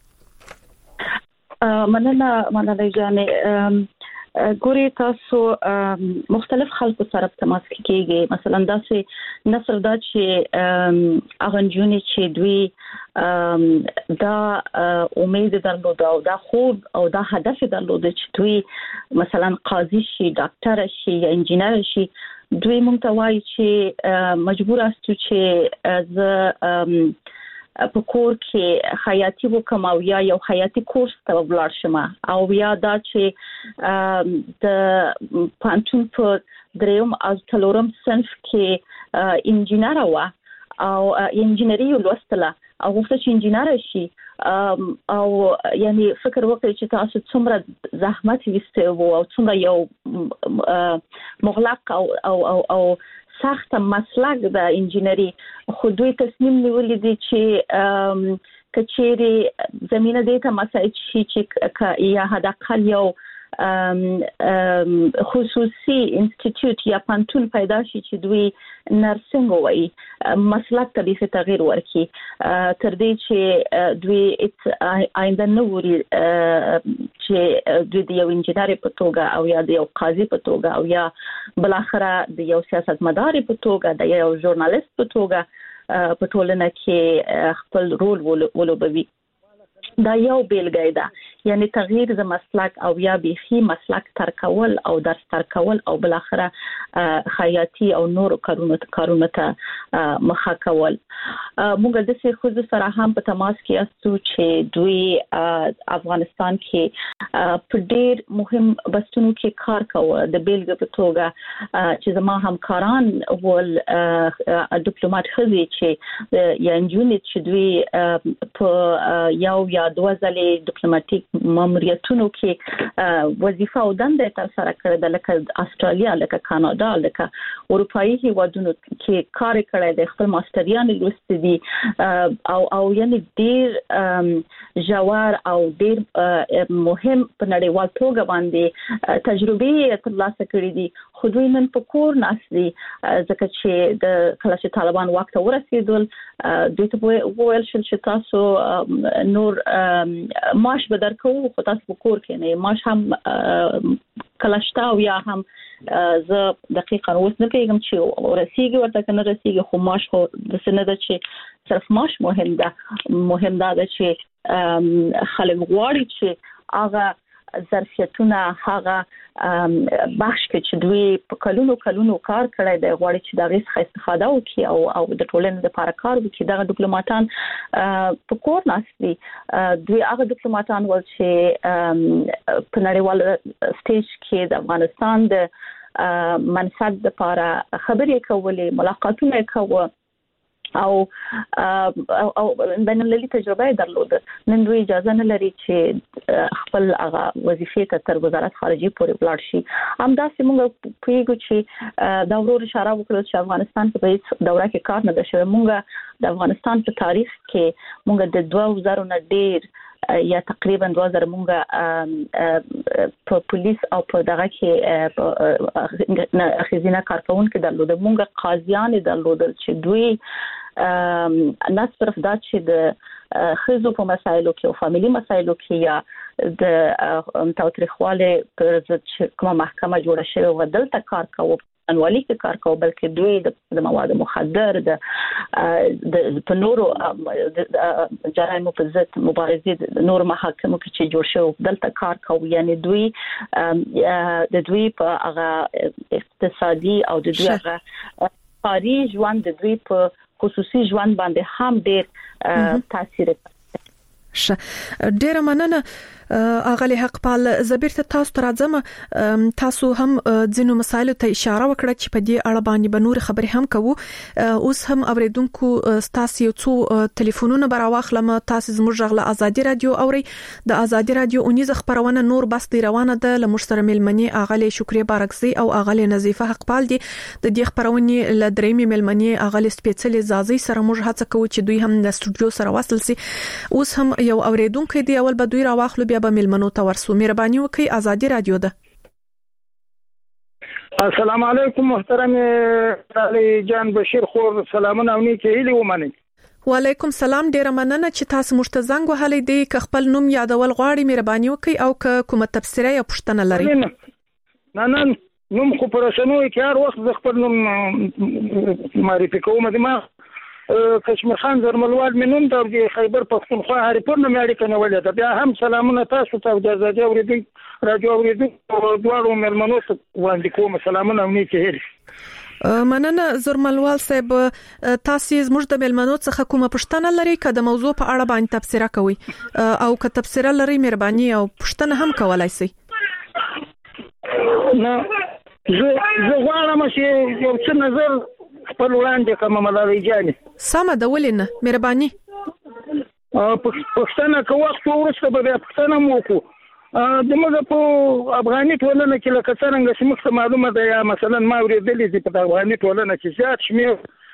مننه مننه جانې ګوري تاسو مختلف خلکو سره په تماس کې کېږي مثلا داسې نسل دا چې اغنجونی چې دوی دا امید درلود او دا خوب او دا هدف درلود چې دوی مثلا قاضي شي ډاکټر شي یا انجینر شي دوی مونږ ته وایي چې مجبور استو چې ز په کور کې حیاتي وکم او یا یو حیاتي کورس ته ولاړ شم او یا دا چې د پانتون په دریم او څلورم صنف کې انجینر و او انجینری ولوستله او غوښته چې انجینر شي او یعنی فکر وکړي چې تاسو څومره زحمت وسته او څومره یو مغلق او او او, او سخت مسلک د انجینری خو دوی تصمیم نیولې دي چې کچېری زمينه دې ته مسایل شي چې یا حداقل یو خصوصي انسټیټیوټ یا پانتون پیدا شي چې دوی نرسنګ وایي مسلک ته به تغییر ورکړي تر دې چې دوی آینده نو وري چې دوی د یو انجینر په توګه او یا د یو قاضي په توګه او یا بل اخره د یو سیاستمدار په توګه د یو ژورنالیست په توګه په ټولنه کې خپل رول ولوبوي دا یو بیلګه ده یعنی تغییر د مسلک او یا بيخي مسلک تر کول او درس تر کول او بل اخره خیاطي او نور کارونه کارونه ته مخه کول موږ د څه خو سره هم په تماس کې استو چې دوی افغانستان کې په ډېر مهم بستونو کې کار کوي د بیلګې په توګه چې زما همکاران ول ډیپلوماټ خزي چې یا انجونیت چې دوی په یو یا دوه ځلې ډیپلوماټیک ماموریتونو کې وظیفه او دنده تر سره کړې ده لکه استرالیا لکه کاناډا لکه اروپאי هیوادونو کې کار کړی دی خپل ماستریان لوستي دي او او یعنی ډېر جوار او ډېر مهم په نړیوال توګه باندې تجربه ترلاسه کړې دي خو دوی نن په کور ناس دي ځکه چې د کله چې طالبان وخت ورسېدل دوی ته وویل شول چې تاسو نور ماش به درکو خو تاسو په کور کې نه ماش هم کلاشتا او یا هم زه دقیقاً اوس نه پیغام چې ورسیږي ورته کنه رسیږي خو ماش خو د سند چې صرف ماش مهم ده مهم ده چې خلک غواړي چې هغه ظرفیتونه هغه بخش کې چې دوی په کلونو کلونو کار کړی دی غواړي چې دا غي څخه استفاده وکړي او او د ټولنې لپاره کار وکړي دا ډیپلوماټان په کور ناشتي دوی هغه ډیپلوماټان ول چې په نړیوال سټیج کې د افغانستان د منفعت لپاره خبرې کولې ملاقاتونه کول او او بین المللي تجربه درلوده نن دوی اجازه نه لري چې خپل هغه وظیفې ته تر وزارت خارجي پورې ولاړ شي همداسې موږ پیګو چې دا ورور اشاره وکړه چې افغانستان په هیڅ دوره کې کار نه ده شوی موږ د افغانستان په تاریخ کې موږ د دوه زره نه ډیر یا تقریبا دوه زره موږ په پولیس او په دغه کې خزینه کارکونکو درلوده موږ قاضیان درلودل چې دوی نه صرف دا چې د خزو په مسایلو کې او فاميلي مسایلو کې یا د تاوتریخواله پر ضد کومه محکمه جوړه شوې و دلته کار کوي انوالي کې کار کوي بلکې دوی د مواد مخدر د د تنورو جرایم په ضد مبارزې نور محاکمو کې چې جوړ شو دلته کار کوي یعنی دوی د دوی په هغه اقتصادي او د دوی هغه کاري ژوند د دوی په خصوصي ژوند باندې هم ډېر تاثیر شه ډېر مننه اغلی حقپال زبیر ته تاسو ته راځم تاسو هم ځینو مسایلو ته اشاره وکړه چې په دې اړه باندې به نور خبرې هم کوو اوس هم اوریدونکو تاسو یو څو ټلیفونونه براواخلم تاسو زموږ غله ازادي رادیو اوري د ازادي رادیو اونیز خبرونه نور بس دی روانه ده لمر سره ملمنی اغلی شکریا بارکزی او اغلی نظیفه حقپال دي د دې خبرونه ل درېمې ملمنی اغلی سپیڅلې زازي سره موږ هڅه کوو چې دوی هم د استودیو سره وصل سي اوس هم یو اوریدونکو دی اول به دوی راواخلو بیا به ملمنو ته ورسو مهرباني وکي ازادي رادیو ده السلام علیکم محترم علي جان بشیر خور سلامونه او نیکه هیله ومني وعلیکم سلام ډیر مننه چې تاسو مشته زنګ وهلې دی ک خپل نوم یادول غواړي مهرباني وکي او ک کومه تفسیره یا پښتنه لري نه نه نوم خو پرسنوي کې هر وخت خپل نوم معرفي کوم ما کشمیر خان زرملوال منوم د خیبر پختونخوا هریپور نه اړیکه نیولې ده بیا هم سلامونه تاسو ته د ازادي اوریدونکو رادیو اوریدونکو دوړو ملمنو ته وړاندې کوم سلامونه او نیکه هیله مننه زرملوال صاحب تاسو زموږ د ملمنو څخه کومه پښتنه لري که د موضوع په اړه باندې تفسیره کوي او که تفسیره لري مهرباني او پښتنه هم کولای شي نه زه زه غواړم چې یو څه نظر خپل وړاندې کوم ملالۍ جانې سمه ده ولنه مهرباني پښتنه کو وخت ورسته به پښتنه مو کو د موږ په افغاني ټولنه کې لکه څنګه چې موږ معلومه ده یا مثلا ما ورېدلې چې په افغاني ټولنه کې زیات شمیر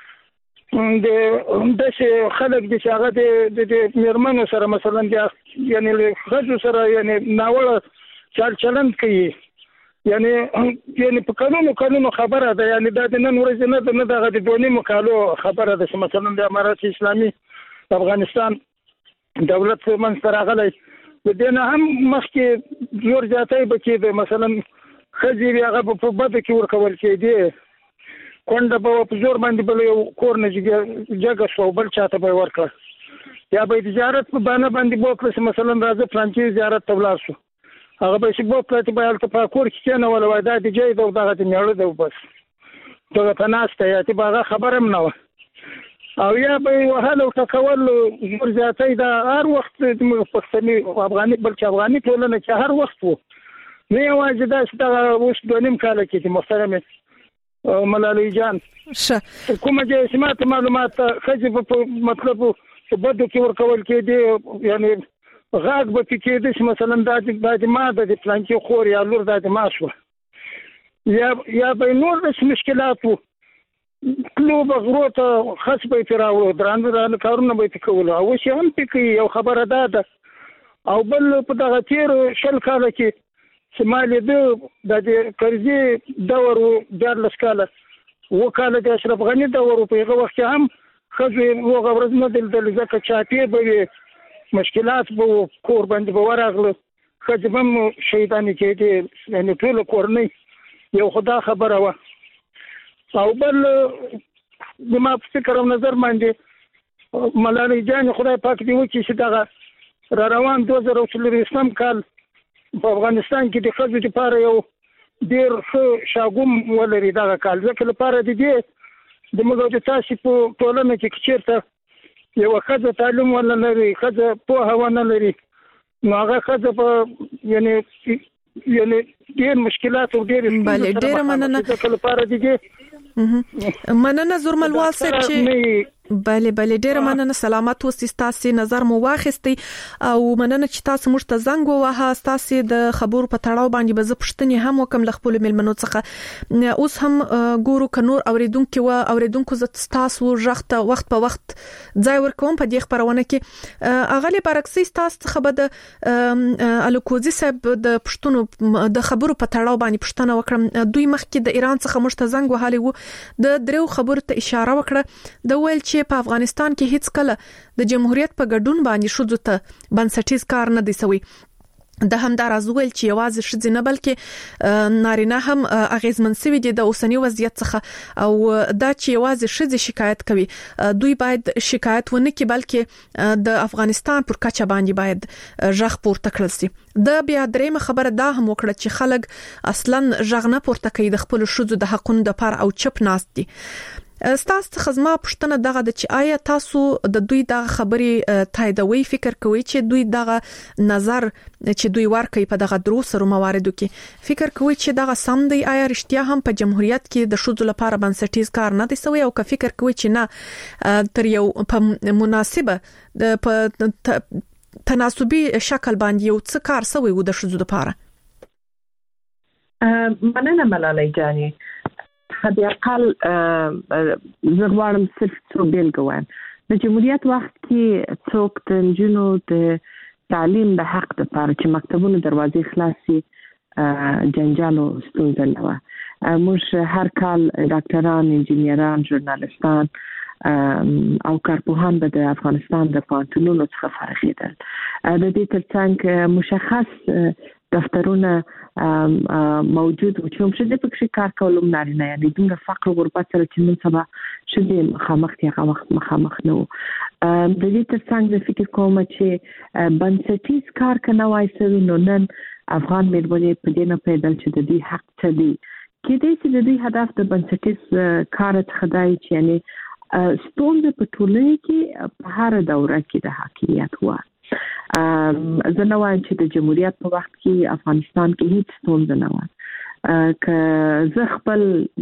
د داسې خلک دي چې هغه د میرمنو سره مثلا یعنی له ښځو سره یعنی ناوړه چل چلند کوي یعنی یعنی په قانونو قانونو خبره ده یعنی د نن ورځې نه د نه دغه د دونی مقالو خبره ده چې مثلا د امارات اسلامي افغانستان دولت من سره غلي د دې نه هم مخکې زور زیاتې بچي د مثلا خځې هغه په بده کې ورکول کېدی کونډه په په زور باندې بل یو کور نه جګه شو بل چاته به ورکړه یا به زیارت په باندې باندې بوکړه مثلا راځه پلانچي زیارت ته ولاړ شو هغه به چې په پاتې به الته په کور کې نه ولا وای دا دی جې دا دغه ته نیاړو دی بس ته په ناسته یا ته باغه خبره نه و او یا به وهله او تکول زور زیاتې دا هر وخت د پښتني او افغاني بلکې افغاني ټولنه چې هر وخت وو نه یوازې دا چې دا اوس د نیم کال کې محترم ملالۍ جان شه کومه چې سمات معلومات خځې په مطلب په بده کې ورکول کې دي یعنی غاګ به کې دي مثلا د د ما د پلانکی خور یا لور د ما شو یا یا به نور د مشکلاتو کلوب غروته خاص به تراو درانه درانه کارونه به کول او شي هم پکې یو خبره ده او بل په دغه تیر شل کال کې شمالي د د کرزي دور د لسکاله وکاله د اشرف غنی دور په هغه وخت هم خځې وګ ورځ نه دل دل ځکه چاپی به مشکلات به کور باندې به ورغله خځبم شهیدان کېدي یعنی ټول کورنۍ یو خدا خبره و او بل د ما فکر او نظر باندې ملالۍ جان خدای پاک دې وکړي چې دغه را روان دوه زره څلورویشتم کال په افغانستان کې د ښځو لپاره یو ډېر ښه شاګوم ولري دغه کال ځکه لپاره د دې د موږ د تاسو په ټولنه کې چیرته یو ښځه تعلیم ونه لري ښځه پوهه ونه لري نو هغه ښځه په یعنی یعنی ډېر مشکلات او ډېر بله ډېر مننه ځکه لپاره د دې مننه زورملوال صاحب چې بله بله ډیره مننه سلامت اوسئ تاسو نظر مو واخیستي او مننه چې تاسو موږ ته زنګ ووهه تاسو د خبرو په تړاو باندې به زه پښتنې هم وکم ل خپل ملمنو څخه اوس هم ګورو ک نور اوریدونکو و اوریدونکو ز تاسو ژغته وخت په وخت ځای ورکوم په دې خبرونه کې اغلی برعکس تاسو څخه به د الکوزي صاحب د پښتنو د خبرو په تړاو باندې پښتنه وکړم دوی مخکې د ایران څخه موږ ته زنګ وهالي وو د درو خبرو ته اشاره وکړه د ویل په افغانستان کې هیڅ کله د جمهوریت په ګډون باندې شوزو ته بنسټیز کار نه دی سوی د همدار ازول چې یوازې شذ نه بلکې نارینه هم اغیزمن سوي دي د اوسنی وضعیت څخه او دا چې یوازې شذ شکایت کوي دوی باید شکایت ونه کړي بلکې د افغانستان پر کچه باندې باید ژغ پورته کړل شي د بیا درېمه خبره دا هم وکړه چې خلک اصلا ژغ نه پورته کوي د خپل شذ د حقونو د پر او چپ ناست دي ستاسو څخه زما پوښتنه دغه د چې آیا تاسو د دوی دغه خبرې تاییدوي فکر کوي چې دوی دغه نظر چې دوی ورکوي په دغه درو سره مواردو کې فکر کوي چې دغه سم دی آیا رښتیا هم په جمهوریت کې د شذو لپاره بنسټیز کار نه دی سوی او که فکر کوي چې نه تر یو په مناسبه د په تناسبي شکل باندې یو څه کار سوی و د شذو لپاره مننه ملالۍ جاني حد اقل زغوارم صرف څو بیلګه وایم د جمهوریت وخت کې څوک د نجونو د تعلیم د حق لپاره چې مکتبونو دروازې خلاصي جنجال او ستونزه نه و موږ هر کال ډاکټران انجینران ژورنالستان او کارپوهان به د افغانستان د پوهنتونونو څخه فارغېدل د دې ترڅنګ مشخص دفترونه موجود و چې هم شته په کې کار کولم نارینه یعنی دومره فقر او غربت سره چې نن سبا شته مخامخ دي هغه وخت مخامخ نو د دې ترڅنګ فکر کوم چې بنسټیز کار کنه وایسوي نو نن افغان مېرمنې په دې نه پیدل چې د دې حق څه دی کې دې چې د دې هدف د بنسټیز کار څخه دی چې یعنی ستونزې په ټولنه کې په هر دوره کې د حاکمیت و زه نه وایم چې د جمهوریت په وخت کې افغانستان کې هیڅ ستونزه نه و که زه خپل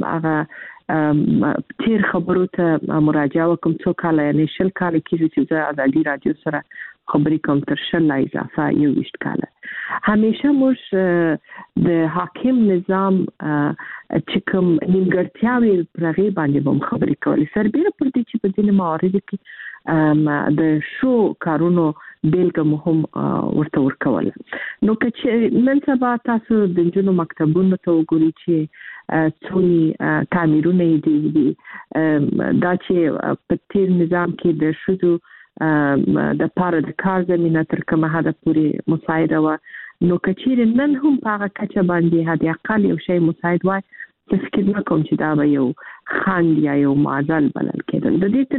هغه تیر خبرو ته مراجعه وکم څو کاله یعنی شل کاله کې چې زه ازادي رادیو سره خبرې کوم تر شل اضافه یو ویشت کاله همیشه موږ د حاکم نظام چې کوم نیمګړتیاوې پرغه باندې هم خبرې کولې سربېره پر دې چې په ځینې مواردو کې د شو کارونو بیلګه مهم ورته ورکول نو چې نن سبا تاسو د جنو مکتبونو ته وګورئ چې څونی تعمیرونه دي دا چې په تیر نظام کې د شذو د پاره د کار زمينه تر کومه حد پورې مساعده و نو کچیر نن هم په هغه کچه باندې هدي اقل یو شی مساعد وای څه فکر نه کوم چې دا به یو خاند یا یو معادل بلل کېدل د دې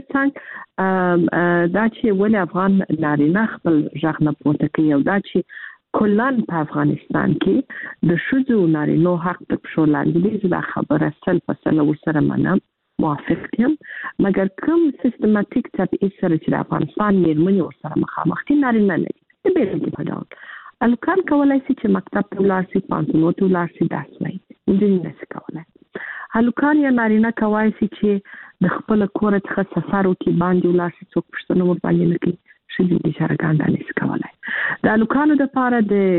ترڅنګ دا چې ولې افغان نارینه خپل ژغ نه پورته کوي او دا چې کلان په افغانستان کې د شذو نارینه حق په پښو لاندې د خبره سل په سل وسره منم موافق یم مګر کوم سیستماتیک تبعیض سره چې د افغانستان میرمنې ورسره مخامخ دي نارینه نه دي د بیلګې په ډول الکان کولای شي چې مکتب ته ولاړ شي پانتونو ته ولاړ شي درس وایي نجونې نشي کولای هلکان یا نارینه کوای شي چې د خپل کور څخه سفر وکړي باندې ولاړ شي څوک پښتنه ور باندې نه کوي شي د شرګان د نشي کولای د هلکانو لپاره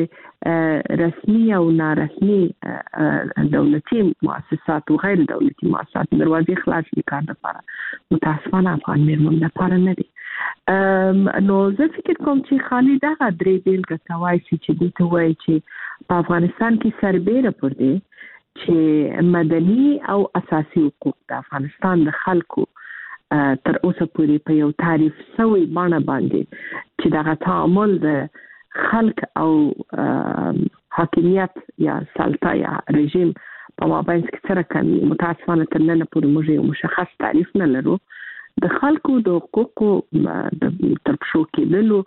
د رسمي او نارسمي دولتي مؤسسات او غیر دولتي مؤسسات دروازې خلاص دي کار لپاره متاسفانه افغان میرمن لپاره نه دي نو زه فکر کوم چې خالي دغه درې بیلګه کوای شي چې د توای چې په افغانستان کې سربېره پر دي چې مدني او اساسي حقوق د افغانستان د خلکو تر اوسه پورې په یو تعریف سوی باندې باندې چې دغه تعامل د خلک او حاکمیت یا سلطه یا رژیم په مابین کې سره کوي. متاسفانه تر نن پورې موږ یو مشخص تعریف نه لرو. د خلکو د حقوقو د ترپښو کېدلو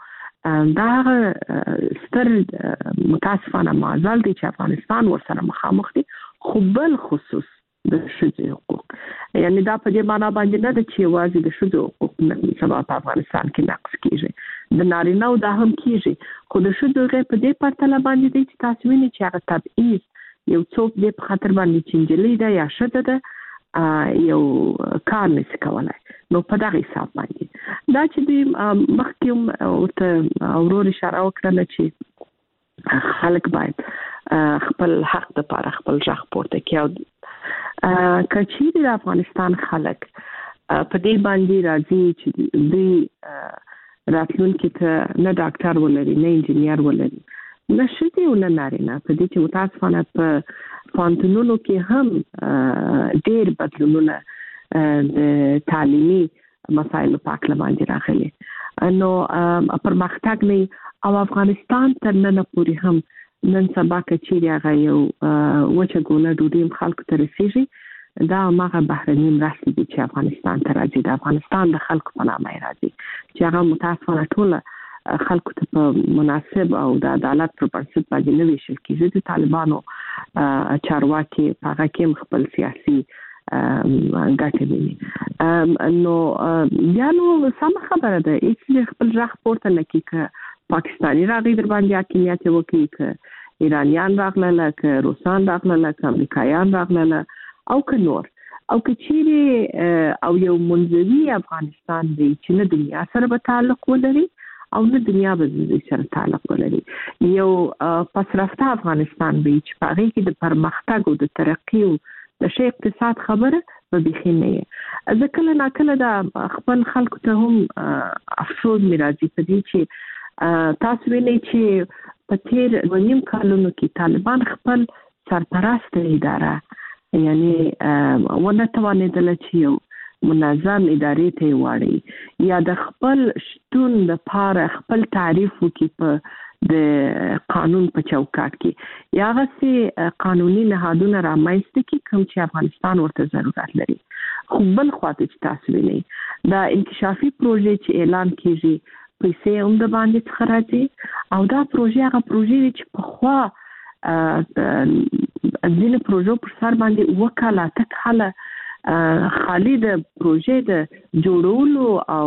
دا ستر متاسفانه معضل دی چې افغانستان ورسره مخامخ دی، خو بل خصوص د ښځو حقوق، یعنی دا په دې معنا باندې نه ده چې یوازې د ښځو حقوق سبا په افغانستان کې نقض کیږي، د نارینه‌و دا هم کیږي، خو د ښځو هغې په دې پرتله باندې دی چې تاسو وینئ چې هغه تبعیض یو څوک دې په خاطر باندې چې نجلۍ ده یا ښځه ده یو کار نشي کولای. نو په دغه حساب باندې دا چې دوی مخکې ورته ورور اشاره وکړله چې خلک باید خپل حق دپاره خپل غږ پورته کړي، او که چیرې د افغانستان خلک په دې باندې راځي چې دوی راتلونکي ته نه ډاکټر ولري، نه انجینیر ولري، نه ښځې او نه نارینه، په دې چې متاسفانه په پوهنتونونو کې هم ډېر بدلونونه د تعلیمي مسایلو په هکله باندې راغلي، نو پرمختګ نه او افغانستان تر ننه پورې هم نن سبا که چیرې هغه یو وچه ګونه ډوډۍ هم خلکو ته رسېږي، دا هماغه بهرني مرستې دي چې افغانستان ته راځي، د افغانستان د خلکو په نامه یې راځي، چې هغه متاسفانه ټوله خلکو ته په مناسب او د عدالت پر بنسټ باندې نه ویشل کېږي. د طالبانو چارواکي په هغه کې هم خپل سیاسي ګټې ویني. نو بیا نو سمه خبره ده، هېڅ خپل غږ پورته نه کړي، که پاکستاني راغی در باندې حاکمیت یې وکړي، که ایرانیان راغلله، که روسان راغلله، که امریکایان راغلله، او که نور، او که چیرې او یو منځوي افغانستان دی چې نه دنیا سره به تعلق ولري او نه دنیا به د سره تعلق ولري، یو پسرفته افغانستان دی چې په هغې کې د پرمختګ او د ترقي او د ښه اقتصاد خبره به بیخي نه یې. زه کله ناکله دا خپل خلکو ته هم افسوس مې راځي په دې چې تاسو وینئ چې په تیر دوه نیم کالونو کې طالبان خپل سرپرسته اداره یعنی ونه توانېدله چې یو منظم ادارې ته یې واړوي یا د خپل شتون دپاره خپل تعریف وکړي په د قانون په چوکاټ کې، یا هغسې قانوني نهادونه رامنځته کړي کوم چې افغانستان ورته ضرورت لري. خو بل خواته چې تاسو وینئ دا انکشافي پروژې چې اعلان کېږي پیسې هم د باندې څخه راځي، او دا پروژې هغه پروژې دي چې پخوا ځینې پروژو پر سر باندې اووه کاله اته کاله خالي د پروژې د جوړولو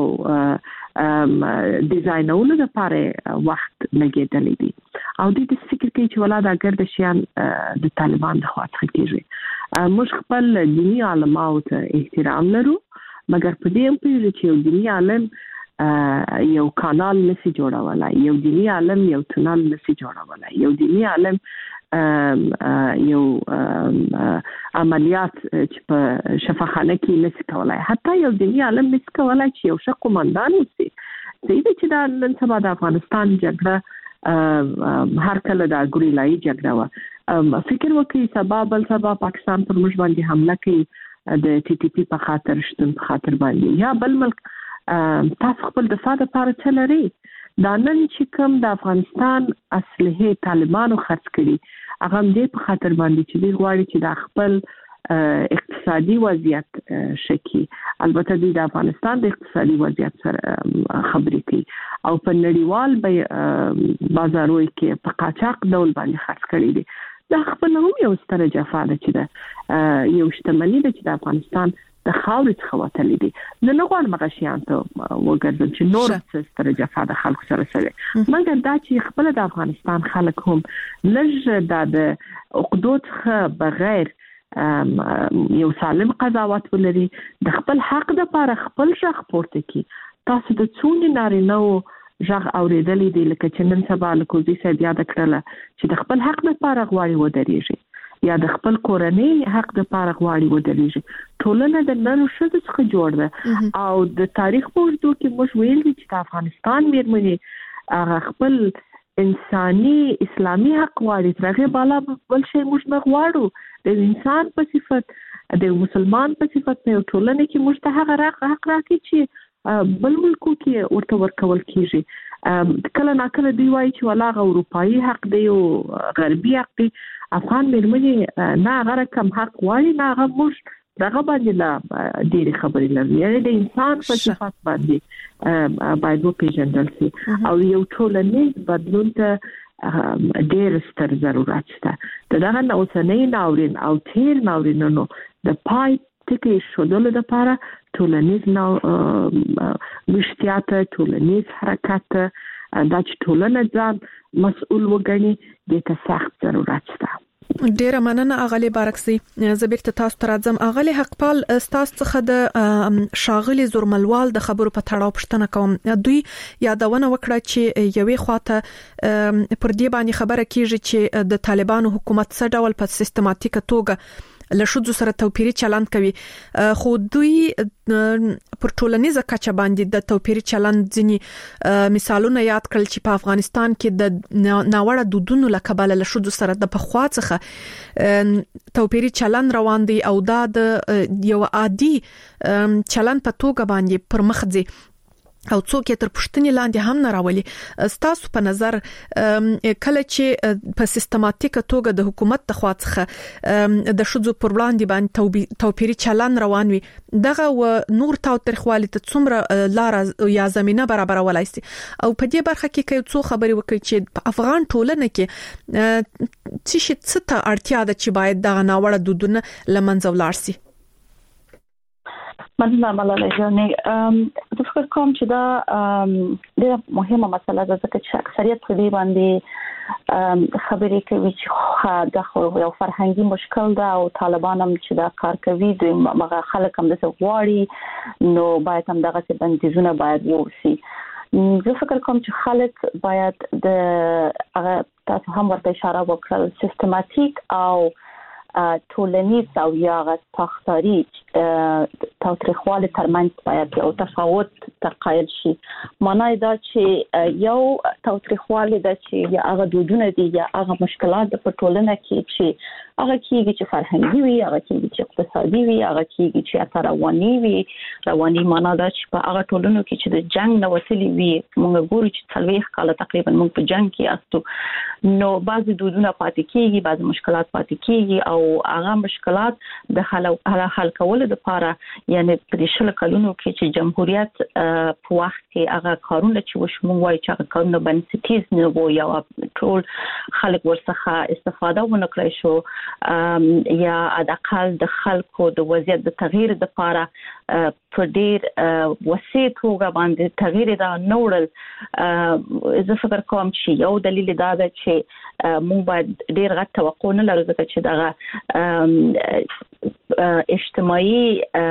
او ډیزاینولو لپاره وخت لګېدلی دي، او دوی د فکر کوي چې ولا دا ګرده شیان د طالبان د خوا څخه کېږي. موږ خپل دیني علماو ته احترام لرو، مګر په دې هم پوهېږو چې یو دیني عالم یو کانال نسی جوړولای، یو دینی عالم یو تونل نسی جوړولای، یو دینی عالم یو عملیات چې په شفاخانه کې نسی کولای، حتی یو دینی عالم نسی کولای چې یو ښه قومندان وسی. صحیح ده چې دا نن سبا د افغانستان جګړه هر کله دا ګوریلایي جګړه وه، فکر وکړئ سبا بل سبا پاکستان پر موږ باندې حمله کوي د ټي ټي پي په خاطر شتون په خاطر باندې، یا بل ملک تاسو خپل دفاع لپاره څه لري. دا نن چې کوم د افغانستان اصلي طالبانو خرڅ کړي هغه هم دې په خاطر باندې چې دوی غواړي چې د خپل اقتصادي وضعیت ښه کړي. البته دوی د افغانستان د اقتصادي وضعیت سره خبرې کوي او په نړیوال بازارونو کې په قاچاق ډول باندې خرڅ کړي دي. دا خپل هم یو ستره جفا ده چې ده یو شتمني ده چې د افغانستان د خاورې څخه وتلې دي. زه نه غواړم هغه شیان ته وګرځم چې نور څه ستره جفا د خلکو سره شوې، مګر دا چې خپله د افغانستان خلک هم لږ دا د عقدو څخه بغیر یو سالم قضاوت ولري، د خپل حق دپاره خپل غږ پورته کړي. تاسو د څومره نارینه‌وو غږ اورېدلی دی، لکه چې نن سبا له کوزي صاحب یاده کړله چې د خپل حق دپاره غواړي ودرېږي، یا د خپل کورنۍ حق دپاره غواړي ودرېږي. ټولنه د نرو ښځو څخه جوړ ده، او د تاریخ په اوږدو کې موږ ویل دي چې د افغانستان مېرمنې هغه خپل انساني اسلامي حق غواړي، تر هغې بالا بل شی موږ نه غواړو. د انسان په صفت، د مسلمان په صفت په یو ټولنه کې موږ ته هغه حق راکړي چې بل ملکو کې ورته ورکول کیږي. کله ناکله دی وایي چې ولاغه اروپאי حق دی او غربي حق دی. افغان مېرمنې نه هغه کم حق وایي نه هغه موږ دغه باندې لا ډېری خبرې لري. یعنی د انسان په صفات باندې باید وپېژندل شي او یو ټولنیز بدلون ته ډېر ستر ضرورت شته. دغه اوسنۍ ناورین او تیر ناورینونو د پای ټکی شودلو لپاره ټولنیز نو مشتیات ټولنیز حرکت د ټولنې ځان مسؤل وګڼي د ته سخت ضرورت شته. ډیره مننه اغلی بارکسي. زبیرت تاسو ته راځم. اغلی حقپال تاسو څخه د شاغلي زورملوال د خبرو په تړاو پوښتنه کوم. دوی یادونه وکړه چې یوې خواته پر دې باندې خبره کیږي چې د طالبانو حکومت څه ډول په سیستماتیکه توګه له شذو سره توپیری چلند کوي، خو دوی پر ټولنیزه کچه باندې د توپیری چلند ځینی مثالونه یاد کړل چې په افغانستان کې د ناوړه دودونو لکبل له شذو سره د پخوا څخه توپیری چلند روان دی او دا د یو عادي چلند په توګه باندې پر مخ ځي او څوک یې تر پښتنې لاندې هم نه راولي. ستاسو په نظر کله چې په سیستماتیکه توګه د حکومت د خوا څخه د شذو پر وړاندې باندې توپیری چلند روان وي، دغه و نور تاوتریخوالي ته څومره لار یا زمينه برابرولای شي؟ او په دې برخه کې کوم څو خبرې وکړي چې په افغان ټولنه کې څه شي څه ته اړتیا ده چې باید دغه ناوړه دودونه لمنځه ولاړ شي؟ مننه ملاله جانې. زه فکر کوم چې دا ډېره مهمه مسله ده ځکه چې اکثریت په دې باندې خبرې کوي چې دا خو یو فرهنګي مشکل ده او طالبان هم چې دا کار کوي دوی مغه خلک هم د غواړي نو باید هم دغه څه بندیزونه باید ووسی. زه فکر کوم چې خلک باید د هغه تاسو هم ورته اشاره وکړل سیستماتیک او ټولنیز او یا غاښتاري تاوتریخوالي ترمنځ باید یو تفاوت تقایل شي. معنی دا چې یو تاوتریخوالي دا چې یا هغه دودونه دي یا هغه مشکلات په ټولنه کې چې هغه کېږي چې فرهنګي وي، هغه کېږي چې اقتصادي وي، هغه کېږي چې رواني وي. رواني معنی دا چې په هغه ټولنو کې چې د جنگ نه وسلې وي، موږ ګورو چې څلويخ کال تقریبا موږ په جنگ کې استو، نو بعضي دودونه پاتې کېږي، بعضي مشکلات پاتې کېږي او هغه مشکلات د حل حل کولو لپاره یعنی په شل کلونو کې چې جمهوریت په وخت کې هغه کارونه چې وشمو وایي چې هغه کارونه بنسټیز نه وو یا ټول خلک ورڅخه استفاده ونکړي شو یا ادقل د خلکو د وضعیت د تغییر لپاره په ډیر وسیع توګه باندې تغییر را نوړل. زه فکر کوم چې یو دلیل دا ده چې موږ باید ډیر غټ توقع نه لرو ځکه چې دغه اجتماعي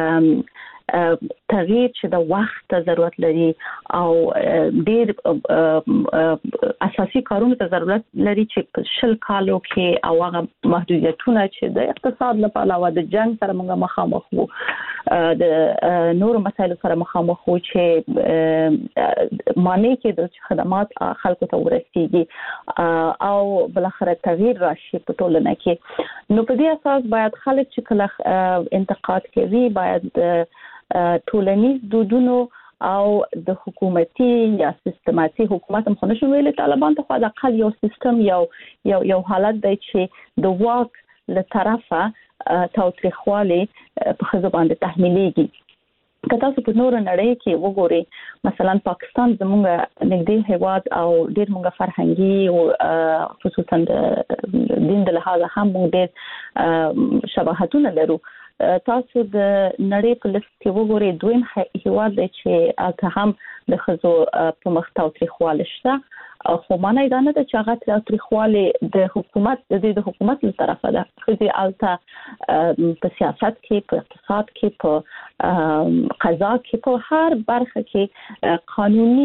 تغییر چې د وخت ضرورت لري او ډیر اساسي کارونه ته ضرورت لري چې په شل کالو کې او هغه محدودیتونه چې د اقتصاد لپاره او د جنگ سره موږ مخامخ وو، د نورو مسایلو سره مخامخ وو چې معنی کې د خدمات خلکو ته ورسیږي او بل اخر تغییر راشي په ټولنه کې. نو په دې اساس باید خلک چې کله انتقاد کوي باید ټولنیز دودونو او د حکومتي یا سیستماتي حکومت هم خنه شویل طالبان ته خو د اقل یو سیستم یو یو یو حالت دی چې د واک له طرفه تاوتریخوالي په خزه باندې تحمیلېږي. که تاسو په نور نړۍ کې وګورئ مثلا پاکستان زموږ نږدې هیواد او ډېر موږ فرهنګي او خصوصا د دین د لحاظه هم موږ ډېر شباهتونه لرو. تاسو د نړۍ په لست کې وګورئ دویم هیواد دی چې هغه هم د خزو په مخ تاوتریخواله شته خو معنی دا نه ده چې هغه تاوتریخواله د حکومت د حکومت له طرفه ده. خو البته په سیاست کې په اقتصاد کې په قضا کې په هر برخه کې قانوني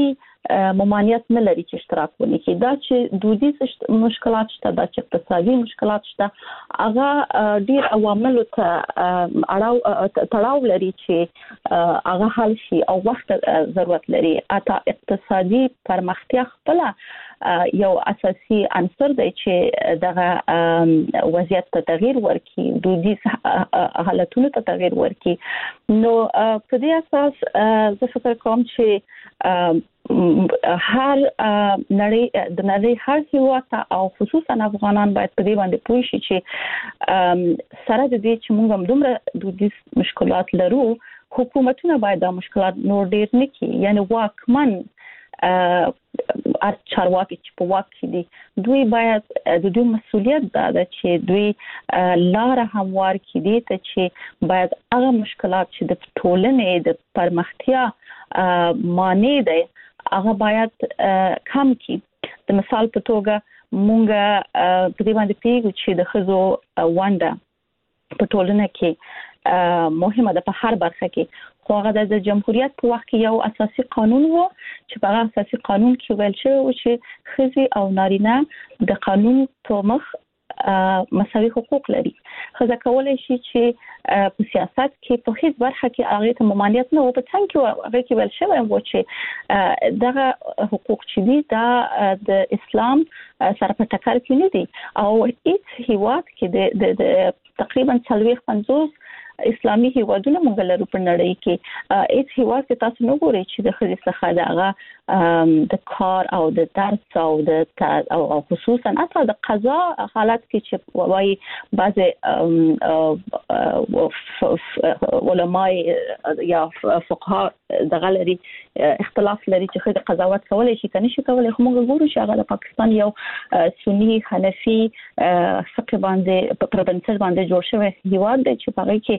ممانعت نه لري چې اشتراک ونکړي. دا چې دودیز مشکلات شته، دا چې اقتصادي مشکلات شته، هغه ډیر عوامل ته اړه تړاو لري چې هغه حل شي او وخت ضرورت لري. اته اقتصادي پرمختیا خپل یو اساسي عنصر دی چې دغه وضعیت ته تغییر ورکړي، دودیز حالتونو ته تغییر ورکړي. نو په دې اساس زه فکر کوم چې هر نړۍ د نړۍ هر هیواد او خصوصا افغانان باید په دې باندې پوه شي چې سره د دې چې موږ هم دومره دودیز مشکلات لرو، حکومتونه باید دا مشکلات نور ډیر نه کړي. یعنی واکمن ار چارواکي چې په واک کې دي دوی باید د دوی مسؤلیت دا ده چې دوی لار هموار کړي دي ته چې باید هغه مشکلات چې د ټولنې د پرمختیا مانع دي هغه باید کم کړي. د مثال په توګه مونږ په دې باندې پیږو چې د ښځو ونده په ټولنه کې مهمه ده په هر برخه کې. خو هغه د جمهوریت په وخت کې یو اساسي قانون وو چې په هغه اساسي قانون کې ویل شوی و چې ښځې او نارینه د قانون په مخ مساوي حقوق لري. ښځه کولای شي چې په سیاست کې په هیڅ برخه کې هغه ته ممانعت نه و. په څنګه کې هغه کې ویل شوی و چې دغه حقوق چې دي دا د اسلام سره په ټکر کې نه دي او هیڅ هیواد کې د تقریبا څلوېښت پنځوس اسلامي هیوادونه موږ لرو په نړۍ کې. هیڅ هیواد کې تاسو نه ګورئ چې د ښځې څخه دغه د کار او د درس او د او خصوصا حتی د قضا حالت کې چې وايي بعضي علماء یا فقها دغه لري اختلاف لري چې ښځې قضاوت کولای شي کني شي کولای. خو موږ ګورو چې هغه د پاکستان یو سنی حنفي فقه باندې په بنسټ باندې جوړ شوی هیواد دی چې په هغه کې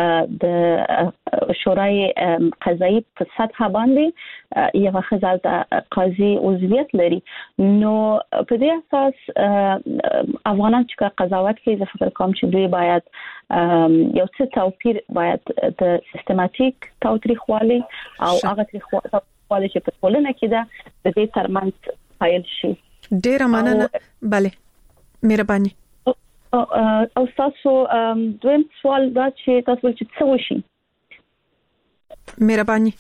د شورای قضایي په سطح باندې یو ښځه د قاضي عضویت لري. نو په دې اساس افغانان چې قضاوت کوي زه فکر کوم چې دوی باید یو څه توپیر باید د سیستماتیک تاوتریخوالي او هغه تاوتریخوالي چې په ټولنه کې ده د دې ترمنځ حایل شي. ډیره مننه. bale مهرباني. او تاسو دویم سوال دا چې تاسو ول چې څه وشي. مهرباني.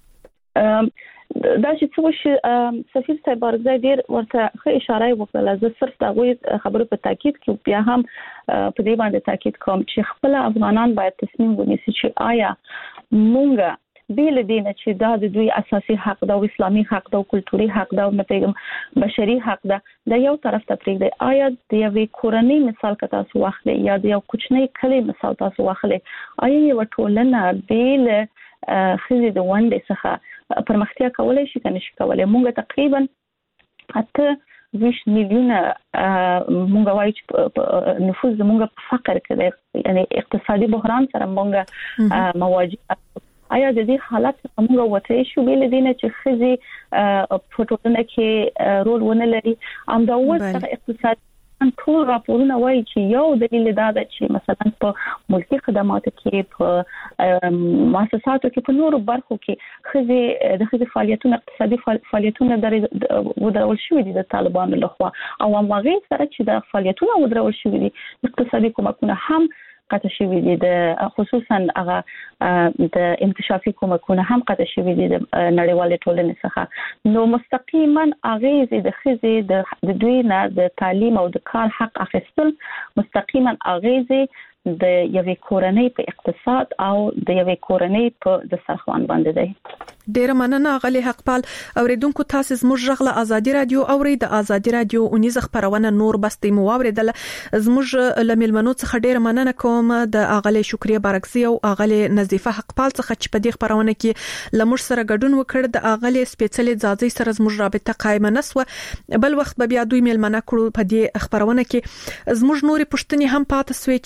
دا چې څه وشي سفیر صاحب ورځ ډیر ورته ښه اشاره وکړه. زه صرف دا خبره په تاکید کې بیا هم په دې باندې تاکید کوم چې خپل افغانان باید تصمیم ونیسي چې آیا مونږ بیل دینه چې دا د دوی اساسي حق دا او اسلامي حق دا او کلتوري حق دا او متګم بشري حق دا د یو طرف ته پرېږدي. آیا د یوې کورنۍ مثال که تاسو واخلئ یا د یو کوچنۍ کلی مثال تاسو واخلئ، آیا یو ټولنه بیل ښځې د ونډې څخه پرمختیا کولای شي که نه شي کولای؟ مونږ تقریبا اته ویشت میلیونه مونږ وایو چې نفوذ زمونږ په فقر کې دی، یعنی اقتصادي بحران سره مونږ مواجه. آیا د دې حالت څخه موږ وته شو بیل دینه چې ښځې په ټولنه کې رول ونه لري؟ ام دا اوس اقتصاد ټول راپورونه وایي چې یو دلیل دا ده چې مثلا په ملکي خدماتو کې په مؤسساتو کې په نورو برخو کې ښځې د ښځې فعالیتونه اقتصادي فعالیتونه ودرول شوي دي د طالبانو لخوا، او هغه سره چې د فعالیتونه ودرول شوي دي اقتصادي کومکونه هم قطع شوی دي، د خصوصا هغه د انکشافي کومکونه هم قطع شوی دي د نړیوال ټولنې څخه. نو مستقیما اغیز د ښځې د دوی نه د تعلیم او د کار حق اخیستل مستقیما اغیز د یوې کورنۍ په اقتصاد او د یوې کورنۍ په د سرخوان باندې دی. ډیره مننه غلي حقپال. اوریدونکو تاسو زموږ غږ ازادي رادیو اوري د ازادي رادیو اونیز خبرونه نور بستې مو اوریدل. زموږ لملمنو څخه ډیره مننه کوم د اغلی شکریا بارکزی او اغلی نظیفه حقپال څخه چې په دې خبرونه کې لمر سره ګډون وکړ. د اغلی سپیشل ځاځي سره زموږ رابطه قائم نسو، بل وخت به بیا دوی ملمنه کړو په دې خبرونه کې. زموږ نوري پښتني هم پاتې سوي چې باید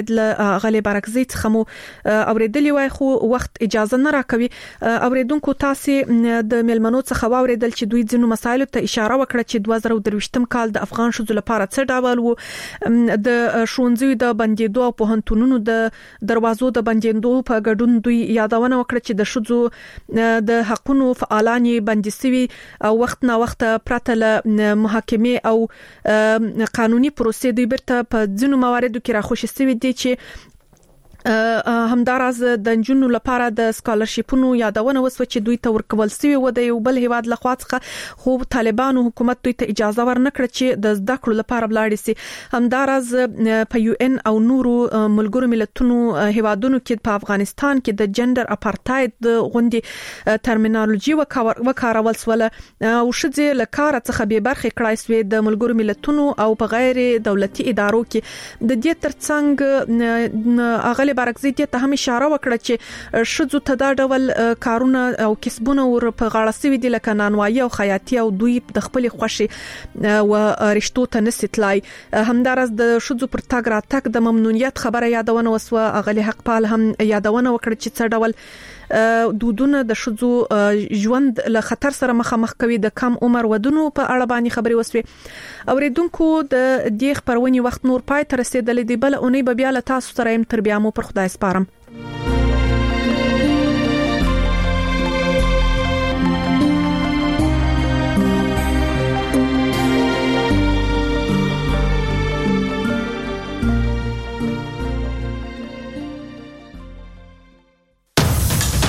باید له غلې برکزي څخه مو اوریدلی وای خو وخت اجازه نه راکوي. اوریدونکو تاسو د ملمنو څخه واوریدل چې دوی ځینو مسایلو ته اشاره وکړه چې دوه زره درویشتم کال د افغان شوزو لپاره څه ډول وو، د ښوونځیو د بندیدو او پوهنتونونو د دروازو د بندیدو په ګډون دوی یادونه وکړه چې د شوزو د حقونو فعالان بندسوي او وخت نا وخت پرته له محاکمه او قانوني پروسې دوی برته په ځینو مواردو کې راخوشي سوي دي چې همداراز د جنونو لپاره د سکالرشیپونو یادونه وسو چې دوی ته ورکول سوي و د یو بل هیواد لخوا څخه، خو طالبانو حکومت دوی ته اجازه ورنکړه چې د زده کړو لپاره بلاړ شي. همداراز په یو ان او نورو ملګرو ملتونو هیوادونو کې په افغانستان کې د جندر اپارټاید غوندي ترمینالوژي وکارول سوله او شذ لکار څخه به برخه کړای سوی د ملګرو ملتونو او په غیر دولتي ادارو کې. د دې ترڅنګ اغلی برکزي ته هم اشاره وکړه چې شذو ته دا ډول کارونه او کسبونه ور په غاړه سوي دي لکه نانوایي او خیاطي او دوی د خپل خوشي او رشتو ته نستلای. همدارس د شذو پر تاګ را تک د ممنونیت خبره یادونه وسو. اغلی حق پال هم یادونه وکړه چې څه ډول دودونه د شذو ژوند له خطر سره مخامخ کوي. د کم عمر ودونو په اړه باندې خبري وسوي. اوریدونکو د دې خبرونې وخت نور پای تر رسیدلې دی، بل اونۍ به بیا له تاسو سره يم. تر بیا مو پر خدای سپارم.